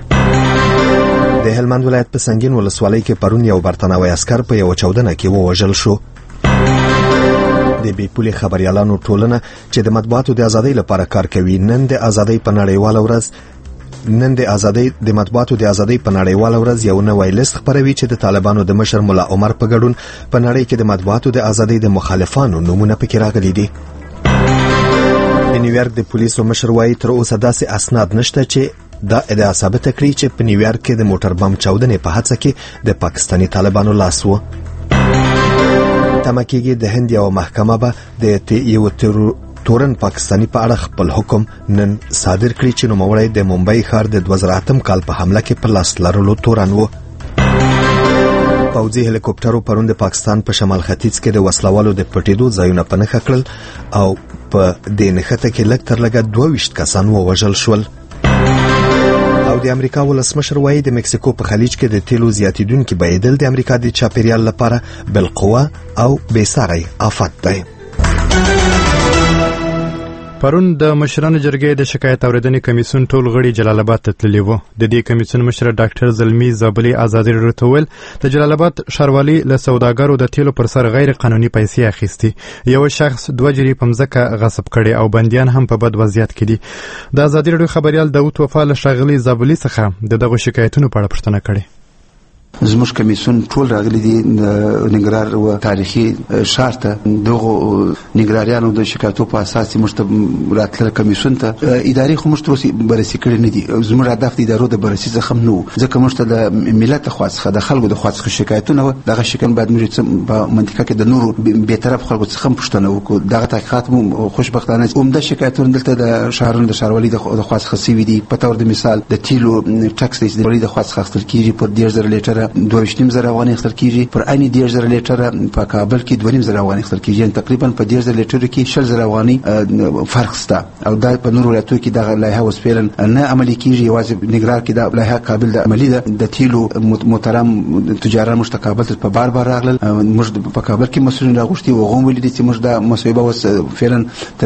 د هلمند ولایت په سنگین ولسوالۍ کې پرون یو برتانوي عسکر په یو چاودنه کې ووژل شو. د بیپولي خبريالانو ټولنه چې د مطبوعاتو د ازادۍ لپاره کار کوي نن د ازادۍ په نړیواله ورځ د مطبوعاتو د ازادۍ په نړیواله ورځ یو نوی لیست خپروي چې د طالبانو د مشر ملا عمر په ګډون په نړۍ کې د مطبوعاتو د ازادۍ د مخالفانو نمونه پکې راغلي دي. د نیویارک د پولیسو مشر وایي تر اوسه داسې اسناد نشته چې دا ادعا ثابته کړي چې په نیویارک کې د موټر بم چاودنې په هڅه کې د پاکستاني طالبانو لاس و. تمه کېږي د هند یو محکمه به د یو تورن پاکستانی په اړه خپل حکم نن صادر کړي چې نوموړی د ممبئی ښار د 2008 کال په حمله کې په لاس لرلو تورن و. پوځي هلیکوپټرو پرون د پاکستان په شمال ختیځ کې د وسلوالو د پټېدو ځایونه په نښه کړل او په دې نښته کې لږ تر لږه 22 کسان ووژل شول. او د امریکا ولسمشر وایي د مکسیکو په خلیج کې د تیلو زیاتیدونکي بهیدل د امریکا د چاپیریال لپاره بالقوه او بېساری آفت دی. پرون د مشرانو جرګې د شکایت اوریدنې کمیسیون ټول غړي جلال آباد ته تللي وو. د دې کمیسیون مشر ډاکټر زلمی زابلی ازادي راډیو ته ویل د جلال آباد ښاروالي له سوداګرو د تیلو پر سر غیر قانوني پیسې اخیستي. یو شخص 2 جری په مځکه غصب کړي او بندیان هم په بد وضعیت کې دي. د ازادي راډیو خبريال داوود وفا له ښاغلي زابلی څخه دغه شکایتونو په اړه پوښتنه کړې. زموږ کمیسیون ټول راغلي دي ننګرهار او تاریخي ښار ته. دغه ننګرهاریانو د شکایتو په اساس موږ ته راتلل کمیسیون ته. اداري خو موږ تر اوسه بررسي کړې نه دي. زموږ هدف د ادارو د بررسي څخه نه و، ځکه موږ ته د ملت خواڅخه د خلکو د خواڅخه شکایتونه و. دغه شکایت باید موږ په منطقه کې د نورو به طرف خلکو څخه پوښتنه وکړو. دغه تحقیقات مو خوشبختانه عمده شکایتونه دلته د شهرونو د ښاروالۍ د خواڅخه سوي دي. په تور د مثال د تیلو ټکس د ولې د خواڅخه اخیستل کیږي پر 10000 لیټر 2.5 افغانۍ اخیستل کیږي، پر عین 10000 لیټر په کابل کې 2.5 افغانۍ اخیستل کیږي. یعنی تقریبا په 10000 لیټر کې 10000 افغانۍ فرق شته. او دا په نورو ولایتونو کې دغه لایحه اوس فعلا نه عملي کیږي. یوازې ننګرهار کې دا لایحه قابل د عملي ده. د تیلو محترم تجاران موږ ته کابل ته په بار راغلل. موږ په کابل کې مسؤلین راغوښتي و غوښتي ولیدي چې موږ دا مسوبه اوس فعلا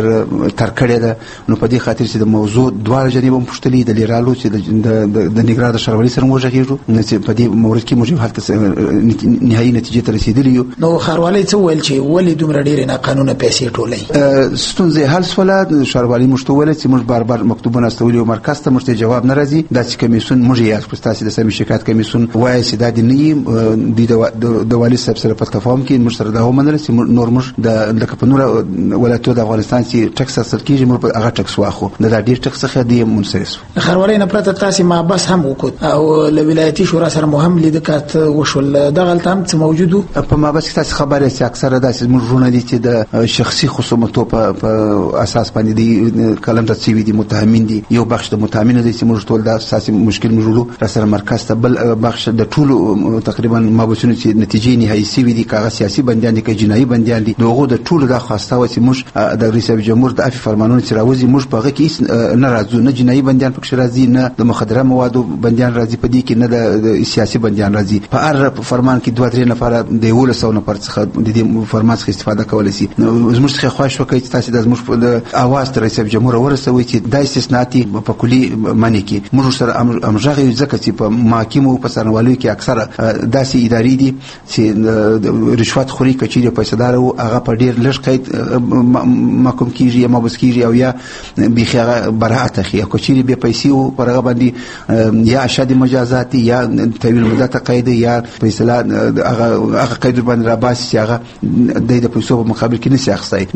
تر کړې ده. نو په دې خاطر چې د موضوع دواړه جانب هم پوښتلي د لیرالو چې د ننګرهار د ښاروالۍ سره موږ غږیږو چې په دې مورد کې موږ حالت نهایي نتیجې ته رسیدلی یو. نو ښاروالۍ څه ویل چې ولې دومره ډېرې ناقانونه پیسې ټولوي؟ ستونزې حل شوله. ښاروالۍ موږ ته وویل چې موږ بار مکتوبونه استولي او مرکز ته موږ ته جواب نه راځي. داسې کمیسیون موږ یې یاد کړو. ستاسې د سمې شکایت کمیسیون وایي چې دا دې نه وي. د والي صاحب سره په تفاهم کې موږ سره دا ومنله چې نور موږ لکه په نورو ولایتونو د افغانستان چې ټکس اخیستل کېږي موږ په هغه ټکس واخلو. د دا ډېر ټکس څخه دې منصرف شو. د ښاروالۍ نه پرته تاسې محبس هم وکړ او له ولایتي شورا سره مو هم لیدکات وشول. دغه هلته هم څه موجود و؟ په محبس کې تاسې خبره چې اکثره داسې موږ وروڼه دي چې د شخصي خصومتو په اساس باندې دي کلم ته سوي دي، متهمین دي. یو بخش د متهمینو دی چې موږ ټول دا اساسي مشکل موږ ولو را سره مرکز ته. بل بخش د ټولو تقریبا محبسونو چې نتیجې نهایي سوي دي، کاغذ سیاسي بندیان دي که جنایي بندیان دي، دغه د ټولو دا خواسته و چې موږ د رئیس جمهور د عفو فرمانونو چې راوځي موږ په هغه کې نه راځو. نه جنایي بندیان پکې راځي، نه د مخدره موادو بندیان راځي په دې کې، نه د سیاسي بندیان بنديان راځي. په هر فرمان کې 2-3 نفر د 1100 نفر څخه د دې فرمان څخه استفاده کولای شي. زموږ څخه خواهش وکړئ چې تاسو د زموږ د اواز تر رئیس جمهور ورسوي چې د استثناءاتي په کلی معنی کې موږ سره امژغه یو ځکه چې په محاکمو په سرنوالي کې اکثره داسې ادارې دي چې رشوت خوري کچېره پیسې دار او هغه په ډیر لږ قید محکوم کیږي یا مبس کیږي او یا بخیره براءت اخی او کچېره به پیسې او پرغه باندې یا اشد مجازات یا طویل مدت قید یا فیصله هغه قید باندې را باسي هغه د پیسو په مقابل کې نشي اخستای.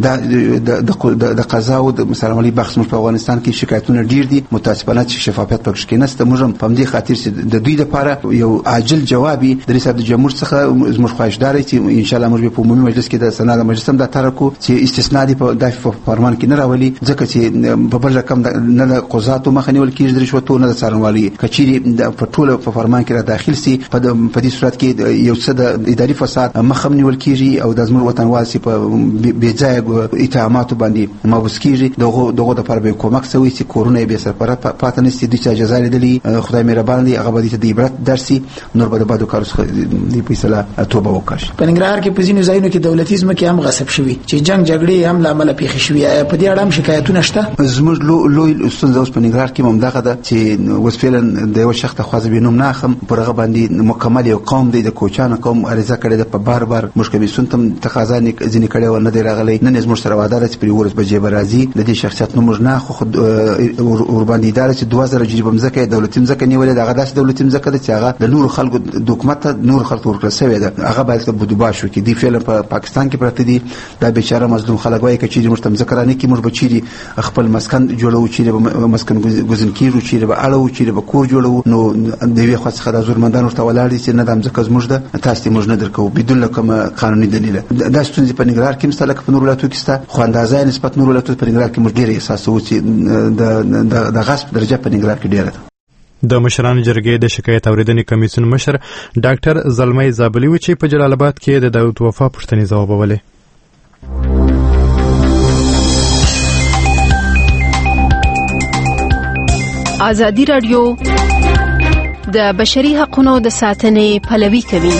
د قضا او د سرنوالي بخش په افغانستان کې شکایتونه ډیر دي. متاسفانه چې شفافیت پکې کې نشته. موږ په دې خاطر چې د دوی لپاره یو عاجل جوابي د رئیس جمهور څخه زموږ خواهش داري چې ان شاء الله موږ په عمومي مجلس کې د سنا د مجلس هم د ترکو چې استثناء دي په دافع فرمان کې نه راولي ځکه چې په بل رقم نه د قضاتو مخ نیول کېږي د رشوتو نه د سرنوالي کچېری په ټوله په فرمان کې را داخل سي. په دې صورت کې یو څه د اداري فساد مخ هم نیول کېږي او د زموږ وطنوال سي په بې ځای اتهاماتو باندې مبوس کېږي. دغه د پر به کومک سوي چې کورونه به سرپره پاتې نشي د چا جزا لیدلې. خدای مهربان دی هغه به دې د عبرت درسي نور به د بادو کارو څخه دې پیسه توبه وکړي. په ننګرهار کې په ځینو ځایونو کې دولتي ځمکې هم غصب شوي چې جنگ جګړې هم لامل پیښ شوي. په دې اړه هم شکایتونه شته. زموږ لوی ستونزه اوس په ننګرهار کې هم دغه ده چې وسفیلن د یو شخص خواځ به نوم نه اخم پرغه باندې مکمل یو قوم دی د کوچانو قوم عریضه کړې ده په بار مشکمه سنتم تقاضا ځینې کړي و نه دی راغلی. نن زموږ سره وعده ده چې په ورځ بجې برازي د دې شخصیت نوم نه خو خود ور باندې اداره چې 2000 جریبه مزکه دولتي مزکه نیولې دغه داسې دولتي مزکه ده چې هغه د نور خلکو د حکومت نور خلکو ورکړل شوی ده. هغه باید په بدوبا شو کې دی فعلا په پاکستان کې پراته دي. دا بیچاره مظلوم خلک وایي چې موږ تم ذکر نه کې موږ بچی خپل مسکن جوړو چې مسکن گزین کیږي چې به اړو چې به کور جوړو نو د وی خاص خدای زورمندان ورته ولاړ دي چې نه دم ځکه زموږ ده تاسو موږ نه درکو بدون کوم قانوني دلیل. دا ستونزې په ننګرهار کې مثلا په نور ولایتو کې سته خو اندازې نسبت نور ولایتو په ننګرهار کې موږ ډېر احساسو چې د غصب درجه په ننګرهار کې ډېره ده. د مشرانو جرګې د شکایت اوریدنې کمیسیون مشر ډاکټر زلمي زابلی و چې په جلال آباد کې د داود وفا پوښتنې ځوابولې. ازادي راډیو د بشري حقوقو د ساتنې پلوي کوي.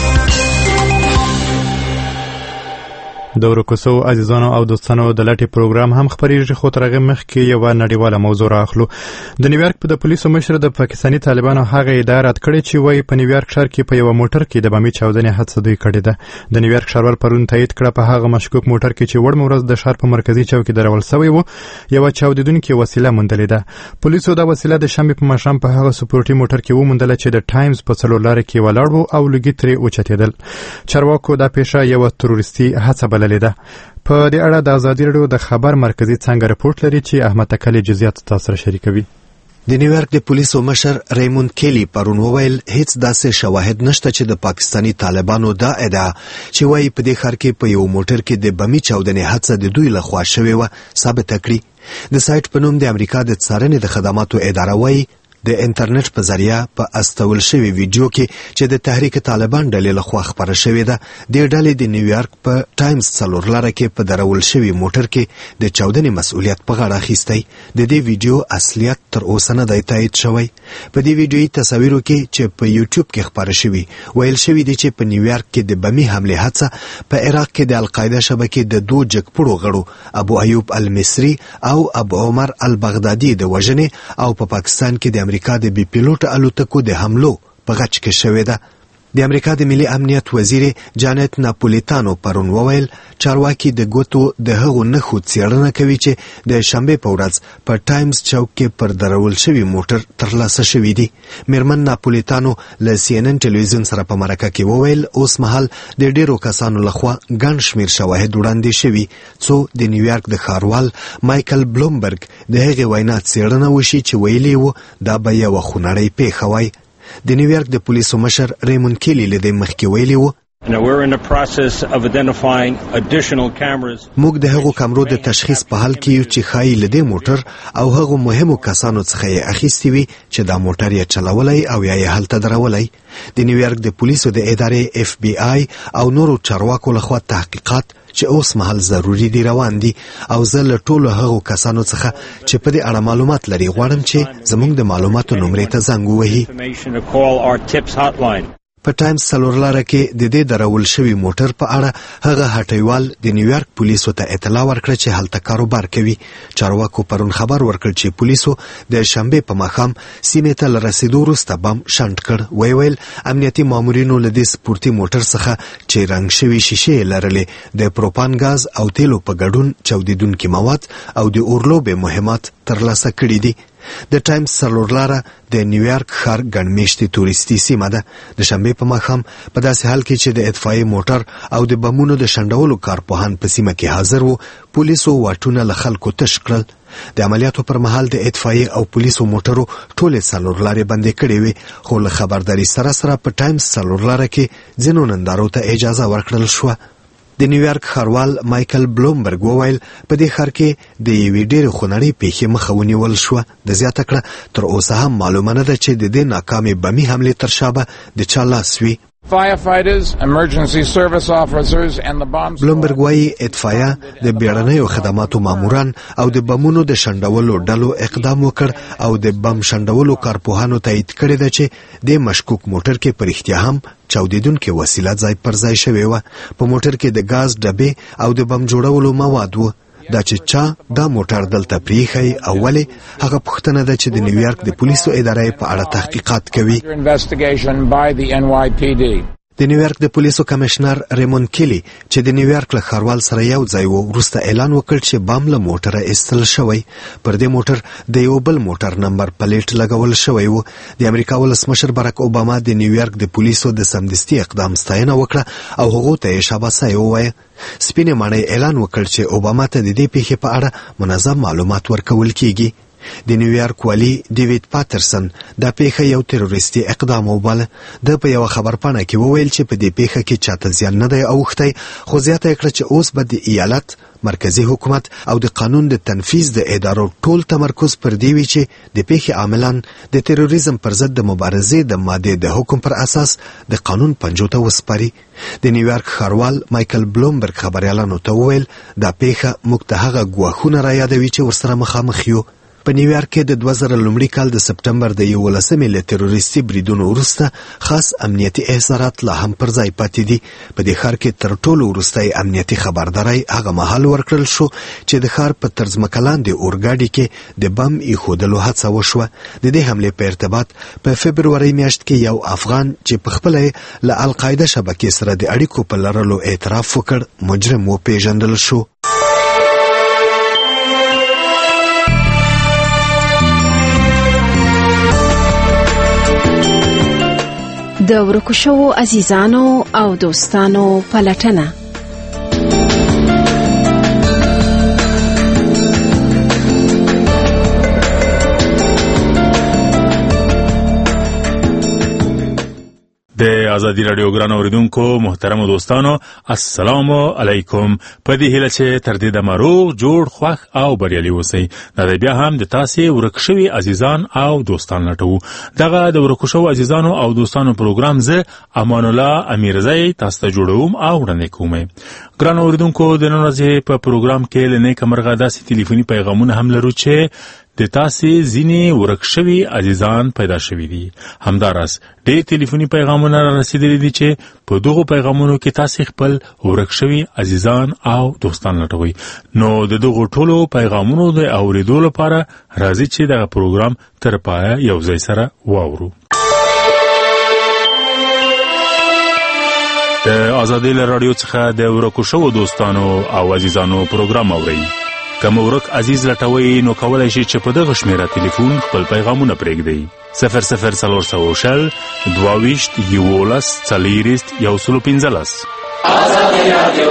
د ورکوسو عزیزانو او دوستانو د لټي پروګرام هم خبرېږي خو ترغه مخ کې یو نړیواله موضوع راخلو. د نیویارک په د پولیسو مشر د پاکستاني طالبانو هغه اداره رد کړې چې وایي په نیویارک ښار کې په یو موټر کې د بمي چاودنې حادثه دوی کړې ده. د نیویارک ښاروال پرون تایید کړه په هغه مشکوک موټر کې چې وړم ورځ د ښار په مرکزي چوک کې درول شوی و یو چاودیدونکې وسیله موندلې ده. پولیسو دا وسیله د شنبه په ماښام په هغه سپورټي موټر کې وموندله چې د ټایمز په څلور لارې کې ولاړ و او لږی ترې اوچتېدل. چارواکو دا پیښه یو تروریستي هڅه بللې ده. په دې اړه د ازادي راډیو د خبر مرکزی څنګه رپورټ لري چې احمد تکلی جزئیات تاسو سره شریکوي. د نیویارک د پولیسو مشر ریموند کیلی پرون وویل هیڅ داسې شواهد نشته چې د پاکستاني طالبانو دا ادعا چې وایي په دې ښار کې په یو موټر کې د بمي چاودنې حادثه د دوی لخوا شوې و ثابت کړي. د سایت په نوم د امریکا د څارنې د خدماتو اداره وایي د انټرنیټ په ذریعہ په استول شوی ویډیو کې چې د تحریک طالبان ډلې لخوا خبره شوې ده د ډلې د نیویارک په ټایمز څلور لاره کې په درول شوی موټر کې د چاودنې مسؤلیت په غاړه اخیستی. د دې ویډیو اصلیت تر اوسه نه دی تایید شوی. په دې ویډیوي تصاویرو کې چې په یوټیوب کې خبره شوی ویل شوی دی چې په نیویارک کې د بمي حمله حادثه په عراق کې د القاعده شبکې د دوه جګپړو غړو ابو ایوب المصری او ابو عمر البغدادي د وژنې او په پاکستان کې د امریکا د بي پیلوټ الوتکو د حملو په غچ کې شوې ده. د امریکا د ملي امنیت وزیر جانت ناپولیتانو پرون وویل چارواکي د ګوتو د هغو نښو څېړنه کوي چې د شنبې په ورځ په ټایمز چوک کې پر درول شوي موټر ترلاسه شوي دي. میرمن ناپولیتانو له سی ان ان ټلویزیون سره په مرکه کې وویل اوس مهال د ډیرو کسانو لخوا ګڼ شمیر شواهد وړاندې شوي څو د نیویارک د ښاروال مایکل بلومبرګ د هغې وینا څېړنه وشي چې ویلي و دا به یوه خونړۍ پیښه وای. د نیویارک د پولیسو مشر ریموند کیلی له دې مخکې ویلي و موږ د هغو کامرو د تشخیص په حال کې یو چې ښایي له دې موټر او هغو مهمو کسانو څخه یې اخیستي وي چې دا موټر یې چلولی او یا یې هلته درولی. د نیویارک د پولیسو د ادارې اف بی آی او نورو چارواکو لخوا تحقیقات چې اوس مهال ضروري دي روان دي او زه له ټولو هغو کسانو څخه چې په دې اړه معلومات لري غواړم چې زموږ د معلوماتو نمرې ته زنګ ووهي. په ټایمز څلورلاره کې د دې درول شوي موټر په اړه هغه هټیوال د نیویارک پولیسو ته اطلاع ورکړه چې هلته کاروبار کوي. چارواکو پرون خبر ورکړ چې پولیسو د شنبې په ماښام سیمې ته له رسیدو وروسته بم شنډ کړ. ویل امنیتي مامورینو له دې سپورتي موټر څخه چې رنګ شوي شیشې لرلې د پروپان ګاز او تیلو په ګډون چاودیدونکي مواد او د اورلوبې مهمات ترلاسه کړي دي. د ټایمز څلورلاره د نیویارک ښار ګڼمېشتې تورستي سیمه ده. د شنبې په ماښام په داسې حال کې چې د اطفایي موټر او د بمونو د شنډولو کارپوهان په سیمه کې حاضر وو، پولیسو واټونه له خلکو تش کړل. د عملیاتو پر مهال د اطفایي او پولیسو موټرو ټولې څلورلارې بندې کړې وې، خو له خبرداري سره سره په ټایمز څلورلاره کې ځینو نندارو ته اجازه ورکړل شوه. د نیویارک ښاروال مایکل بلومبرګ وویل په دې ښار کې د یوې ډېرې خونړۍ پیښې مخه ونیول شوه. د زیاته کړه تر اوسه هم معلومه نه ده چې د دې ناکامې بمي حملې تر شا به د چا لاس وي. بلومبرګ وایي اطفایه د بیړنیو خدماتو ماموران او د بمونو د شنډولو ډلو اقدام وکړ او د بم شنډولو کارپوهانو تایید کړی ده چې د مشکوک موټر کې په رښتیا هم چاودیدونکې وسیله ځای پر ځای شوې وه. په موټر کې د ګاز ډبې او د بم جوړولو مواد وو. دا چې چا دا موټر دلته پریښی او ولې، هغه پوښتنه ده چې د نیویارک د پولیسو ادارې په اړه تحقیقات کوي. د نیویارک د پولیسو کمشنر ریمون کیلی چې د نیویارک له ښاروال سره یو ځای و، وروسته اعلان وکړ چې بم له موټره ایستل شوی. پر دې موټر د یو بل موټر نمبر پلیټ لګول شوی و. د امریکا ولسمشر براک اوباما د نیویارک د پولیسو د سمدستي اقدام ستاینه وکړه او هغو ته یې شاباسي ووایه. سپینې ماڼۍ اعلان وکړ چې اوباما ته د دې پیښې په اړه منظم معلومات ورکول کیږي. د نیویارک والی ډیوید پاترسن دا پیښه یو تروریستي اقدام وباله. د په یو خبرپاڼه کې وویل چې په دې پیښه کې چاته زیان نه دی اوښتی، خو زیاته کړه چې اوس به د ایالت مرکزی حکومت او د قانون د تنفیذ د ادارو ټول تمرکز پر دی وي چې د پیښې عاملان د تروریزم پر ضد د مبارزې د ماده د حکم پر اساس د قانون پنجو ته وسپاري. د نیویارک ښاروال مایکل بلومبرګ خبريالانو ته وویل دا پیښه موږ ته هغه ګواښونه را یادوي چې ورسره مخامخ یو. په نیویارک کې د 2000 لومړي کال د سپټمبر د 11مې له تروریستي بریدونو وروسته خاص امنیتي احصارات لا هم پر ځای پاتې دي. په دې ښار کې تر ټولو وروستی امنیتي خبرداری هغه مهال ورکړل شو چې د ښار په طرز مکلاندې اورګاډي کې د بم ایښودلو هڅه وشوه. د دې حملې په ارتباط په فبروري میاشت کې یو افغان چې په خپله له القاعده شبکې سره د اړیکو په لرلو اعتراف وکړ مجرم وپېژندل شو. د ورکو شوو عزیزانو او دوستانو پلټنه. د ازادي رادیو ګران اوریدونکو محترم دوستانو السلام علیکم. په دې هیله چې تر دې دمه روغ جوړ خوښ او بریالي اوسئ. دا بیا هم د تاسې ورک شوي عزیزان او دوستان لټوو. دغه د ورک شوو عزیزانو او دوستانو پروګرام زه امان الله امیرزی تاسو ته جوړوم او وړاندې کوم. ګران اوریدونکو د نن ورځې په پروګرام کې له نیکه مرغه داسې ټلیفوني پیغامونه هم لرو چې د تاسې ځینې ورک شوي عزیزان پیدا شوي دي. همداراز ډېر ټلیفوني پیغامونه را رسیدلي دي چې په دغو پیغامونو کې تاسې خپل ورک شوي عزیزان او دوستان لټوئ. نو د دغو ټولو پیغامونو د اورېدو لپاره راځئ چې دغه پروګرام تر پایه یو ځای سره واورو. د ازادي رادیو څخه د ورکو شوو دوستانو او عزیزانو پروګرام اورئ. که مورک عزیز لټوي نو کولای شي چې په دغه شمیره ټلیفون خپل پیغامونه پرېږدئ. 00400 22 11 40 115. ازادي رادیو.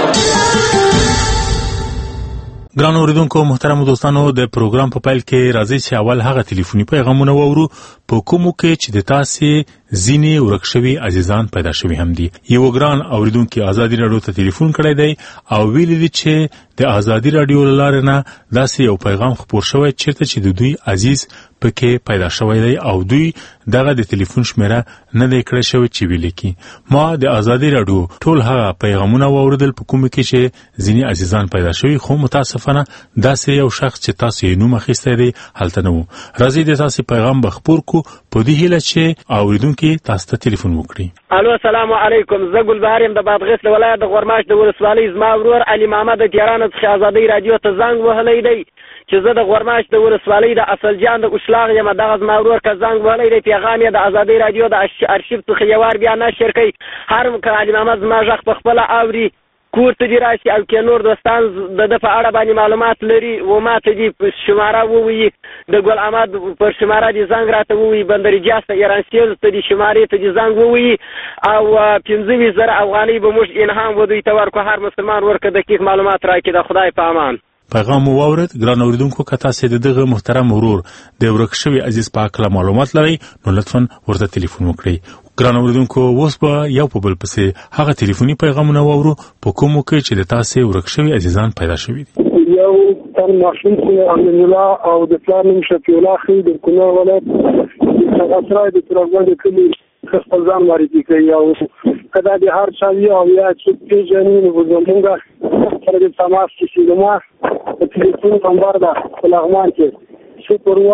ګران اوریدونکو محترم دوستانو د پروګرام په پیل کې راځي چې اول هغه ټلیفوني پیغامونه واورو په کومو کې چې د تاسې ځینې ورک شوي عزیزان پیدا شوي هم دي. یو ګران اوریدونکي ازادي رادیو ته ټلیفون کړی دی او ویلي دي چې د ازادي رادیو له لارې نه داسې یو پیغام خپور شوی چیرته چې د دوی عزیز پکې پیدا شوی دی او دوی دغه د ټلیفون شمیره نه دی کړی شوی چې ویلي کی. ما د ازادي رادیو ټول هغه پیغامونه واوریدل په کومو کې چې ځینې عزیزان پیدا شوي، خو متاسفانه داسې یو شخص چې تاسو یې نوم اخیستی دی هلته نه و. راځئ د تاسې پیغام به خپور کو په دې هیله چې اوریدونکو تاسو ته ټلیفون وکړي. الو السلام علیکم، زه ګلبهار یم د بادغیس ولایت د غورماش د ولسوالۍ. زما ورور علي محمد د تهران څخه ازادۍ رادیو ته زنګ وهلی دی چې زه د غورماش د ولسوالۍ د اصل جان د اشلاغ یم. دغه زما ورور که زنګ وهلی دی، پیغام یې د ازادۍ رادیو د ارشیف څخه یو وار بیا نشر کوي. هر که علي محمد زما غږ په خپله اوري کور ته دې راشي او که نور دوستان د ده په اړه باندې معلومات لري و ما ته دې شماره ووایي، د ګل احمد پر شماره دې زنګ راته ووایي، بندرجاز ته ایران سیلز ته دې شمارې ته دې زنګ ووایي او 15,000 افغانۍ به موږ انعام و دوی ته ورکړو. هر مسلمان ورکه دقیق معلومات راکړي. د خدای په امان. پیغام مو واورید. ګران اوریدونکو، که تاسو د دغه محترم ورور د ورک شوي عزیز په اړه معلومات لرئ نو لطفا ورته ټلیفون وکړئ. ګران اوریدونکو، اوس به یو په بل پسې هغه ټلیفوني پیغامونه واورو په کومو کې چې د تاسو ورک شوي عزیزان پیدا شوي دي. یو تن ماشوم چې امین الله او د پلار نوم شفیع الله خي د کونړ ولایت د اسرای د ترغوند کلی خپل ځان معرفي کوي او کدا د هر چا وی او یا چې پیژنې نو زمونږ سره د تماس کې سیمه د ټلیفون نمبر ده په لغمان کې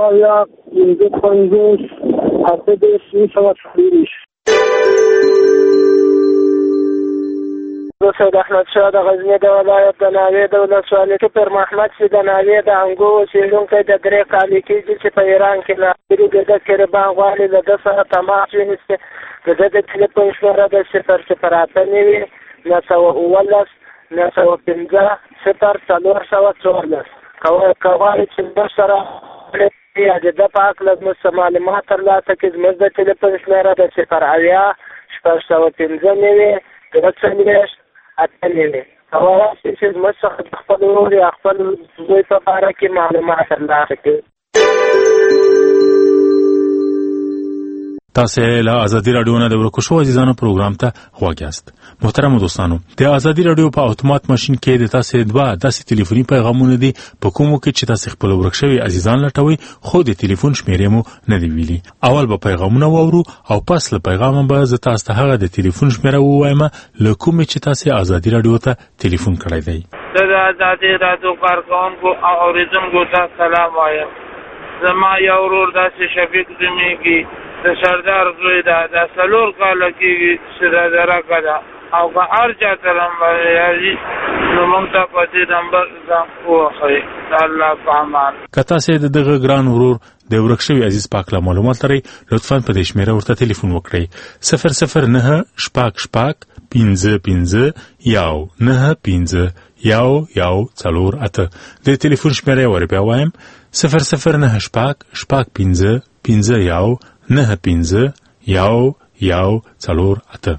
050 55 سید احمد شاه د غزنی د ولایت د ناوې د ولسوالۍ کې پر محمد سي د ناوې د انګو اوسېدونکی د 3 کالې کېږي چې په ایران کې ناظري د ده قربان غواړي له ده سره تماس ونیسي. د ده د ټلیفون شمېره د 008 919 915 0414 که غواړي چې موږ سره یا د ده په هکله زموږ معلومات ترلاسه کړي، زموږ د ټلیفون شمېره د 080 615 8 غواړي چې زموږ څخه د خپل ورور یا خپل زوی په باره کې معلومات ترلاسه کړي. تاسو له ازادي رادیو نه د ورکو شو عزیزانو پروګرام ته غوږ یاست. محترم دوستانو، د ازادي رادیو په اتومات ماشين کې د تاسو دوه داسې ټلیفوني پیغامونه دي په کومو کې چې تاسو خپل ورک شوی عزیزان لټوي خو د ټلیفون شمیرې مو نه دی ویلي. اول به پیغامونه واورو او پس له پیغام به زه تاسو ته هغه د ټلیفون شمیره ووایم له کومې چې تاسو ازادي رادیو ته ټلیفون کړی دی. د ازادي رادیو کارکونکو او اوریدونکو ته سلام وایم. زما یو ورور داسې شفیق زمیږي د سردار زوی ده، د 4 کاله کېږي چې د درکه ده او که هر چا ته نمبر یادي نو موږ ته په دې نمبر ځان ووښئ. د الله په امان. که تاسې د دغه ګران ورور د ورک شوي عزیز په هکله معلومات لرئ لطفا په دې شمېره ورته ټلیفون وکړئ. 009 شپږ 55 19 1 د ټلیفون شمېره ور بیا وایم 009 شپږ 55 19 1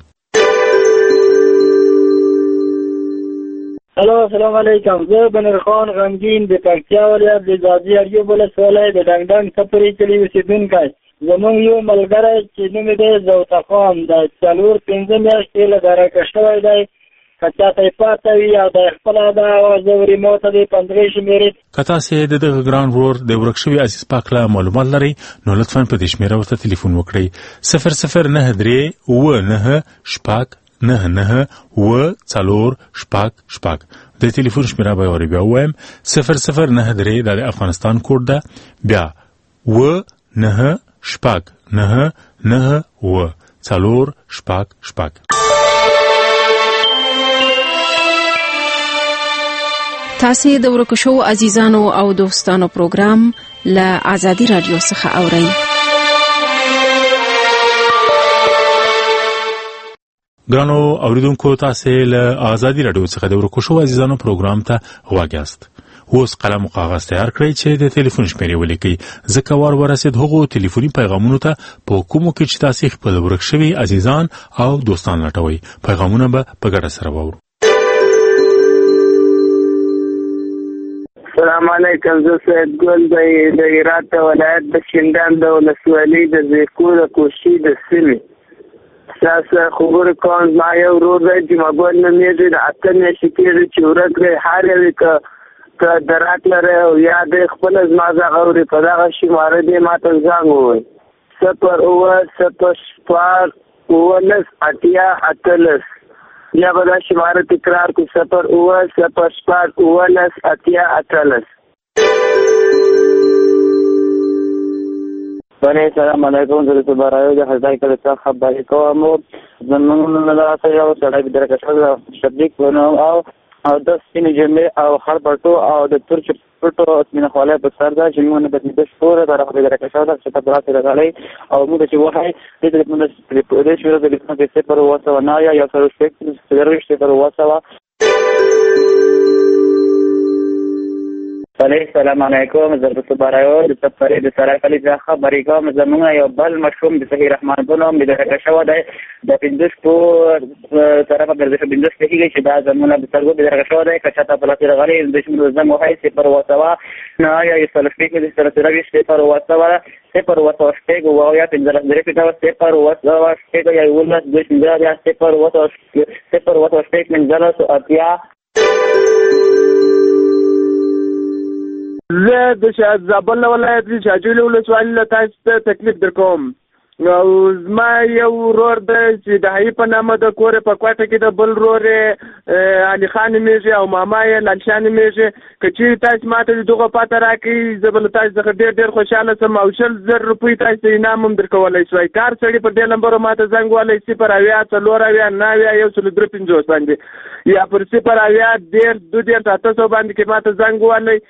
الو السلام علیکم. زه بنر خان غمگین د پکتیا ولایت د ازادي رادیو ولسوالۍ د ډنګ سپری کلی اوسېدونکی. زموږ یو ملګری چې نوم یې دی زوتخان د 4-5 میاشتې له درکه شوی دی. که چاته یې پاته وي او د خپله د اواز اوري ما ته د 15 شمېرې. که تاسې د دغه ګران ورور د ورک شوي عزیز په هکله معلومات لرئ نو لطفا په دې شمېره ورته ټلیفون وکړئ. 009 9 شپږ 99 د ټلیفون شمېره به ور بیا ووایم 009 د افغانستان کوډ ده بیا 9 شپږ 99 تاسو د ورکو شو عزیزانو او دوستانو پروګرام له ازادي رادیو څخه اورئ. ګرانو اوریدونکو، تاسو له ازادي رادیو څخه د ورکو شو عزیزانو پروګرام ته غوږ یاست. اوس قلم او کاغذ تیار کړئ چې د ټلیفون شمیرې ولیکئ. ځکه وار ورسید هغو ټلیفوني پیغامونو ته په کومو کې چې تاسو خپل ورک شوي عزیزان او دوستان لټوئ. پیغامونه به په ګډه سره واورو. السلام علیکم. زه سید ګل د هرات ولایت د شینډان د ولسوالۍ د زیکو د کوشي د سیمې تاسو خبر کوم. ما یو ورور دی چې موبایل نه میږي د 8 میاشتې کېږي چې ورک دی. هر یو که درات لري او یا د خپل زما زغه اوري په دغه شماره دی ما ته زنګ ووایي 0 یا به دا شماره تکرار کو 0 په بله سلام علیکم زه د برایو د هدای کله څخه خبرې کوم زمونږ نه راځي یو سړی د درکشل شبلیک ونوم او د سپینې جمعې او خړ پټو او د تور پټو اسمنه خاله په سر دا چې موږ په دې شپور د درکشل د څه په راته راغلي او موږ چې وایي د دې شورا د لیکونو کې پر واسه نه یا سره شپږ سرویشته پر واسه السلام علیکم زه د برایو د سفرې د سره کلی ځخه خبرې کوم زمونږ یو بل مشروم د صحیح رحمان بنوم د درکشل د پندوس په طرفه ګرځي پندوس په هیڅ چې دا زمونږ د سرګو د درکشل د کچاته په لاتي راغلي د شمول زمو هاي سي پر واسوا نه یا سره شپږ د سره سرویشته پر واسوا سي پر واسوا شپږ او یا پندره درې په سي پر واسوا شپږ یا ولنس د شمول یا سي پر واسوا شپږ من جلس اتیا زه د زابل ولایت د شاجوی ولسوالۍ له تاسو ته تکلیف درکوم او زما یو ورور دی چې د هغې په نامه د کور په کوټه کې د بل ورور علي خان نومېږي او ماما یې لالشاه نومېږي که چیرې تاسو ما ته د دغه پاته راکړئ زه به له تاسو څخه ډېر ډېر خوشحاله شم او 100,000 روپۍ تاسو ته انعام هم درکولی شوی کار سړي پر دې نمبر ما ته زنګ وهلی 080 4 9 باندې یا پر 080 2 800 باندې کې ما ته زنګ وهلی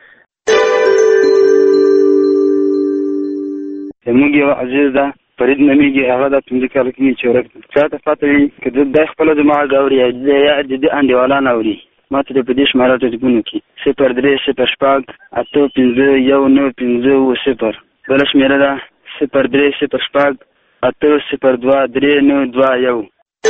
زموږ یو عزیز ده فرید نومیږي هغه د 15 کال کې چورک چاته پته وي که د خپل د ما غوړي یا د انډیوالان اوري ما ته په دې شماره ټلیفون کې 03 08 5 1950 بل شمیره ده 03 08 802 392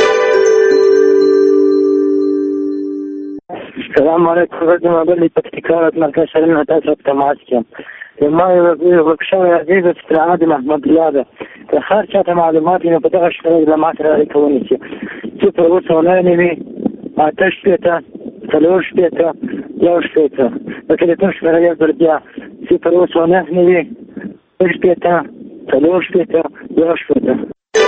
السلام علیکم زه مابل پکتیکا مرکز شرین تاسو ته تماس کوم ما یو وکشاو عزیز استراحت محمد الله ده که هر چاته معلومات نه په دغه شکل د ما سره کوي چې په وسونه نه وي آتش پته تلوش پته یو شپته لکه د تاسو سره یو ځل بیا چې په وسونه نه وي آتش پته تلوش پته یو شپته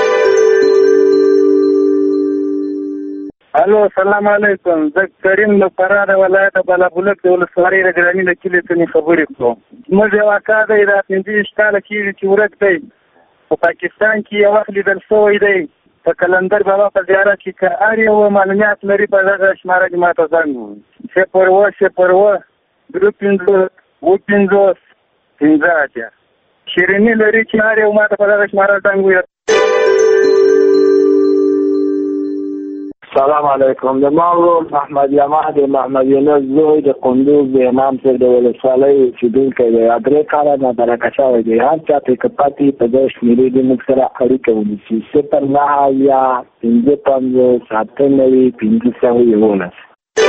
الو السلام علیکم زه کریم له فراه ولایت بلابلک د ولسوالۍ رګرانی له کلي څخه خبرې کوم موږ یو اکا دی دا 15 کاله کېږي چې ورک دی په پاکستان کې یو وخت لیدل شوی دی په کلندر بابا په زیارت کې که هر یو معلومات لري په دغه شماره کې ما ته زنګ ووهئ 0 15 شیریني لري چې هر یو ما ته په دغه شماره زنګ ووهئ سلام علیکم د ماورو محمد یمان د محمد یونس زوی د قندوز د امام صاحب د ولسوالۍ اوسېدونکی دی درې کاله نه درکه شوی دی هر چا ته که پاتې په دغه شمېرې د موږ سره اړیکه ونیسي 0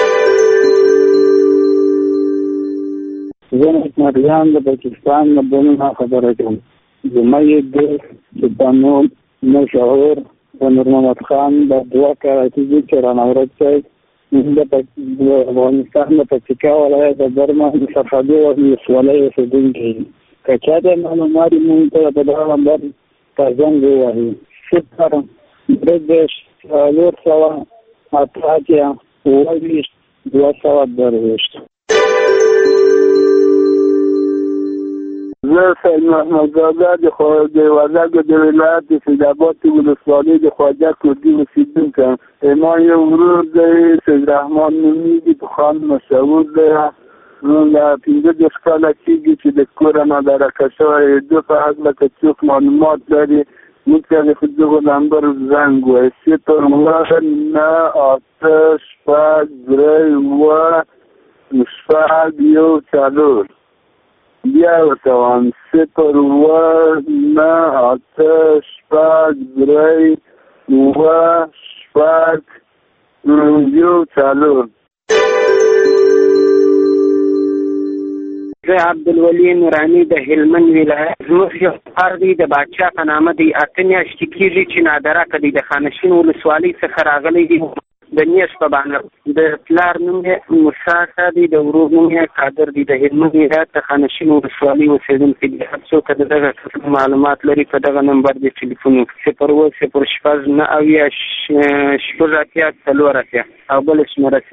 زه مطمئن د پاکستان نه بلنه خبره کوم زما یې د چې په نوم مشهور و نور محمد خان د 2 کراچۍ کې رانورد شوی د افغانستان د پکتیکا ولایت د برمه د سرحدي ولسوالۍ اوسېدونکی که چاته معلومات موږ ته په دغه نمبر ته زنګ ووهي 0 زه سید محمد زاده د وردګو د ولایت د سیدآباد ولسوالۍ د خواجه کوردي اوسېدونکی یم ما یو ورور دی سید رحمان نومیږي پخوان مشهور دی له 15 کاله کېږي چې د کوره نه درکه شوی د په هکله که څوک معلومات لري موږ ته د دغو نمبر زنګ ووهئ 0 9 8 3 4 بیا ورته وایم 0 9 8 3 4 زه عبدالولي نوراني د هلمند ولایت زموږ یو پار دی د بادشاه په نامه دی 8 میاشتې کېږي چې نادرکه دی د خانشین ولسوالۍ څخه راغلی دی د نیش په باندې د پلار نوم یې موسی دی د ورور نوم یې قادر دی د هلمند ولایت د خانشین ولسوالۍ اوسېدونکی دی هر څوک د دغه معلومات لري په دغه نمبر د ټلیفون 0 0 او بل شمېره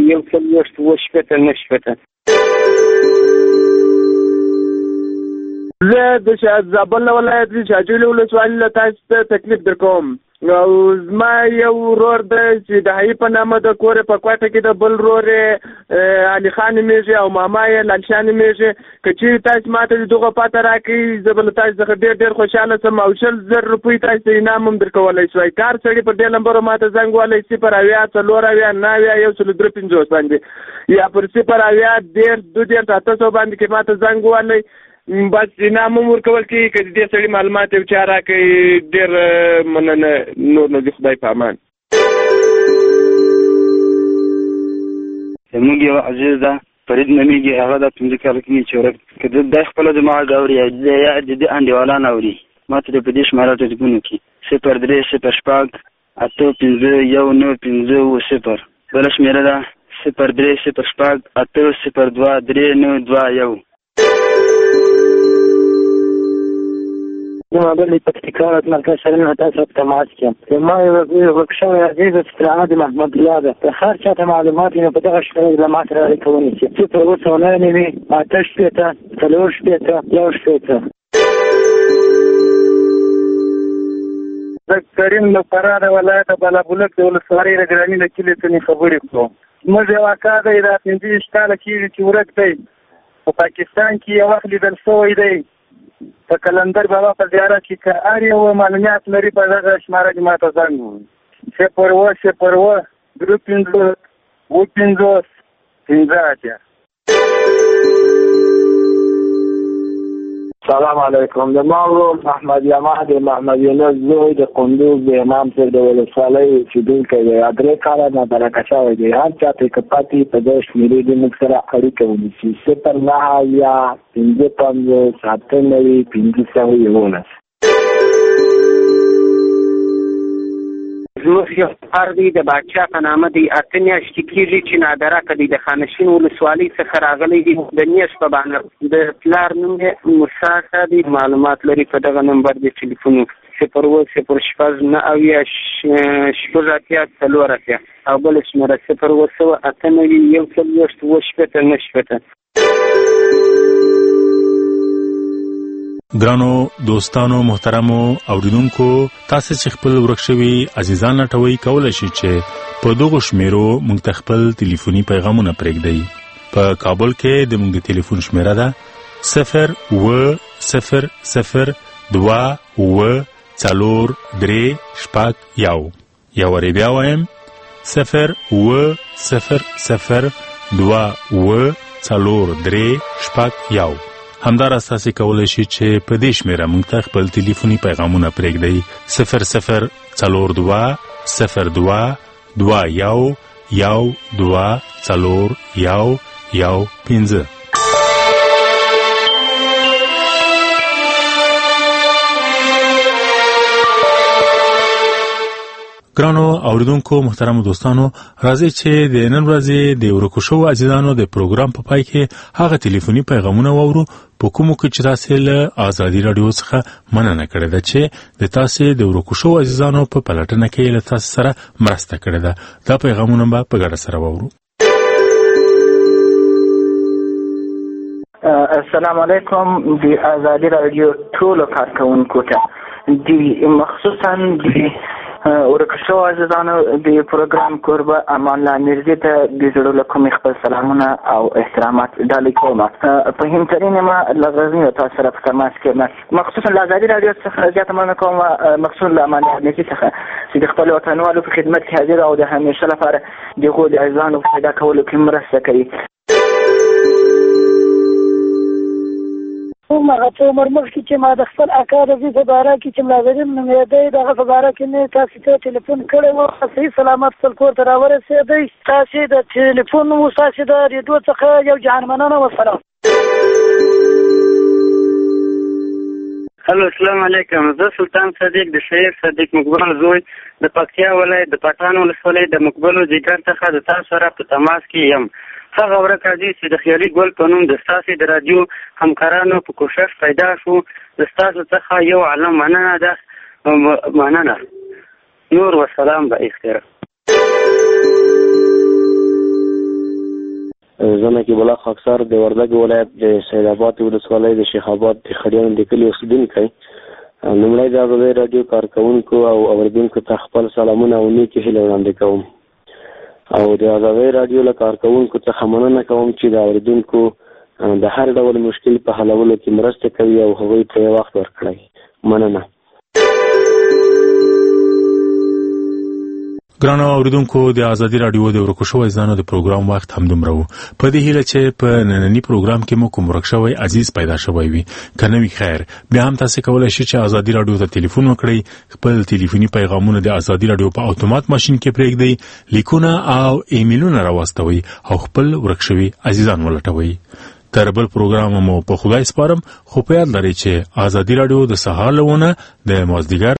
0 8 9 زه د زابل ولایت د شاجوی ولسوالۍ له تاسو ته تکلیف درکوم او زما یو ورور دی چې د هغې په نامه د کور په کوټه کې د بل ورور علي خان نومېږي او ماما یې لالشاه نومېږي. که چېرې تاسو ما ته د دغه پته راکړئ زه به له تاسو څخه ډېر خوشحاله شم او 100,000 روپۍ تاسو ته انعام هم درکولی شوی. کار سړي پر دې نمبر ما ته زنګ وهلی 080 4 9 103 یا پر 080 10 2800 باندې کې ما ته زنګ وهلی بس انعام هم ورکول کېږي. که دې سړي معلومات یو چا راکړي ډېر مننه. نور نو د خدای په امان. زموږ یو عزیز ده فرید نومېږي هغه د 15 کاله کېږي چې ورک که دی خپله د ما غږ اوري یا د دې انډیوالان اوري ما ته د په دې شماره ټلیفون وکړي 03 06 851950 بله شمېره ده 03 06 802 3921. زما بلې پکتیکا مرکز شرمین تاسو په تماس کې یم. ما یو ورک شوی عزیز استراحت محمد الله ده. که هر چا ته معلومات وي نو په دغه شمېره له ما سره اړیکه ونیسي 079 8 4 زه کریم له فراه ولایت بلابلک د ولسوالۍ د ګراني له کلي څخه خبرې کوم. زموږ یو اکا دی دا 15 کاله کېږي چې ورک دی په پاکستان کې یو وخت لیدل شوی دی په کلندر بابا په زیارت کې که هر یو معلومات لري په دغه شماره کې ما ته زنګ ووهئ 0 سلام علیکم. د ما ورور محمد یمان د محمد یونس زوی د قندوز د امام صاحب د ولسوالۍ اوسېدونکی دی. 3 کاله نابرکه شوی دی. هر چا ته که پاتې په دغه شمېرې دې موږ سره اړیکه ونیسي 090 زموږ یو پلار دی د باچا په نامه دی 8 میاشتې کېږي چې نادرکه دی د خانشین ولسوالۍ څخه راغلی دی د نیش په بانه د پلار نوم یې موسی ښه دی. معلومات لري په دغه نمبر د ټلیفون 0 0 او بل شمېره 0 ګرانو دوستانو محترمو اوریدونکو تاسو چې خپل ورک شوي عزیزان لټوي کولای شئ چې په دغه شمیرو موږ ته خپل ټلیفوني پیغامونه پرېږدئ. په کابل کې د موږ د ټلیفون شمیره ده 0100243 یا وری بیا وایم 0100243 همدار اساسي کولای شي چې په دې شمیره موږ ته خپل ټلیفوني پیغامونه پرېږدئ 00221241115. ګرانو اوریدونکو محترم دوستانو راځي چې د نن ورځې د ورکو شو عزیزانو د پروګرام په پای کې هغه ټلیفوني پیغامونه وورو په کومو کې چې تاسو له آزادي رادیو څخه مننه کړې ده چې د تاسو د ورکو شو عزیزانو په پلټنه کې له تاسو سره مرسته کړې ده. دا پیغامونه به په ګډه سره وورو. السلام علیکم د آزادي رادیو ټول کارکونکو ته مخصوصا د ورکشو عزیزانو د پروګرام قربه امان الله میرزي ته د زړه له کومې خپل سلامونه او احترامات ډالۍ کوم. په همترین ما لغزنی تاسو سره په تماس کې مخصوصا د آزادي رادیو څخه زیاته مننه کوم مخصوصا د امان الله میرزي څخه چې د خپل وطنوالو په خدمت کې حاضر او د همیشه لپاره دغه د عزیزانو پیدا کولو کې مرسته کوي. هغه څو عمر مخکې چې ما د خپل اکا د زوی په باره کې چې ملازم نومېدی دغه په باره کې مې تاسو ته ټلیفون کړی و صحیح سلامت خپل کور ته راورسېدی. تاسې د ټلیفون و ستاسې د ریډیو څخه یو جهان مننه وسلام. هلو السلام علیکم. زه سلطان صدیق د شهید صدیق مقبل زوی د پکتیا ولایت د پټان ولسوالۍ د مقبلو جګر څخه د تاسو سره په تماس کې یم. هغه ورځ راځي چې د خیالي ګل په نوم د ستاسو د رادیو همکارانو په کوشش پیدا شو. د ستاسو څخه یو عالم مننه ده. نور وسلام به اختیار. زه نقیب الله خاکسار د وردګ ولایت د سید آباد ولسوالۍ د شیخ آباد د خړیان د کلي اوسیدونکی. لومړی د آزادۍ راډیو کارکوونکو او اوریدونکو ته خپل سلامونه او نیکې هیلې وړاندې کوم او د آزادۍ راډیو له کارکوونکو څخه مننه کوم چې د اوریدونکو د هر ډول مشکل په حلولو کې مرسته کوي او هغوی ته یې وخت ورکړی. مننه. ګرانو اوریدونکو د ازادي رادیو د ورکو شوی ځانو د پروګرام وخت هم دومره و. په دې هیله چې په نننی پروګرام کې مو کوم ورک شوی عزیز پیدا شوی وي. کنه وی خیر بیا هم تاسو کولای شئ چې ازادي رادیو ته ټلیفون وکړئ، خپل ټلیفوني پیغامونه د ازادي رادیو په اتومات ماشين کې پرېږدئ، لیکونه او ایمیلونه راوستوي او خپل ورک شوی عزیزان ولټوي. تر بل پروګرام مو په خدای سپارم، خو په یاد لرئ چې ازادي رادیو د سهار لونه د مازدیګر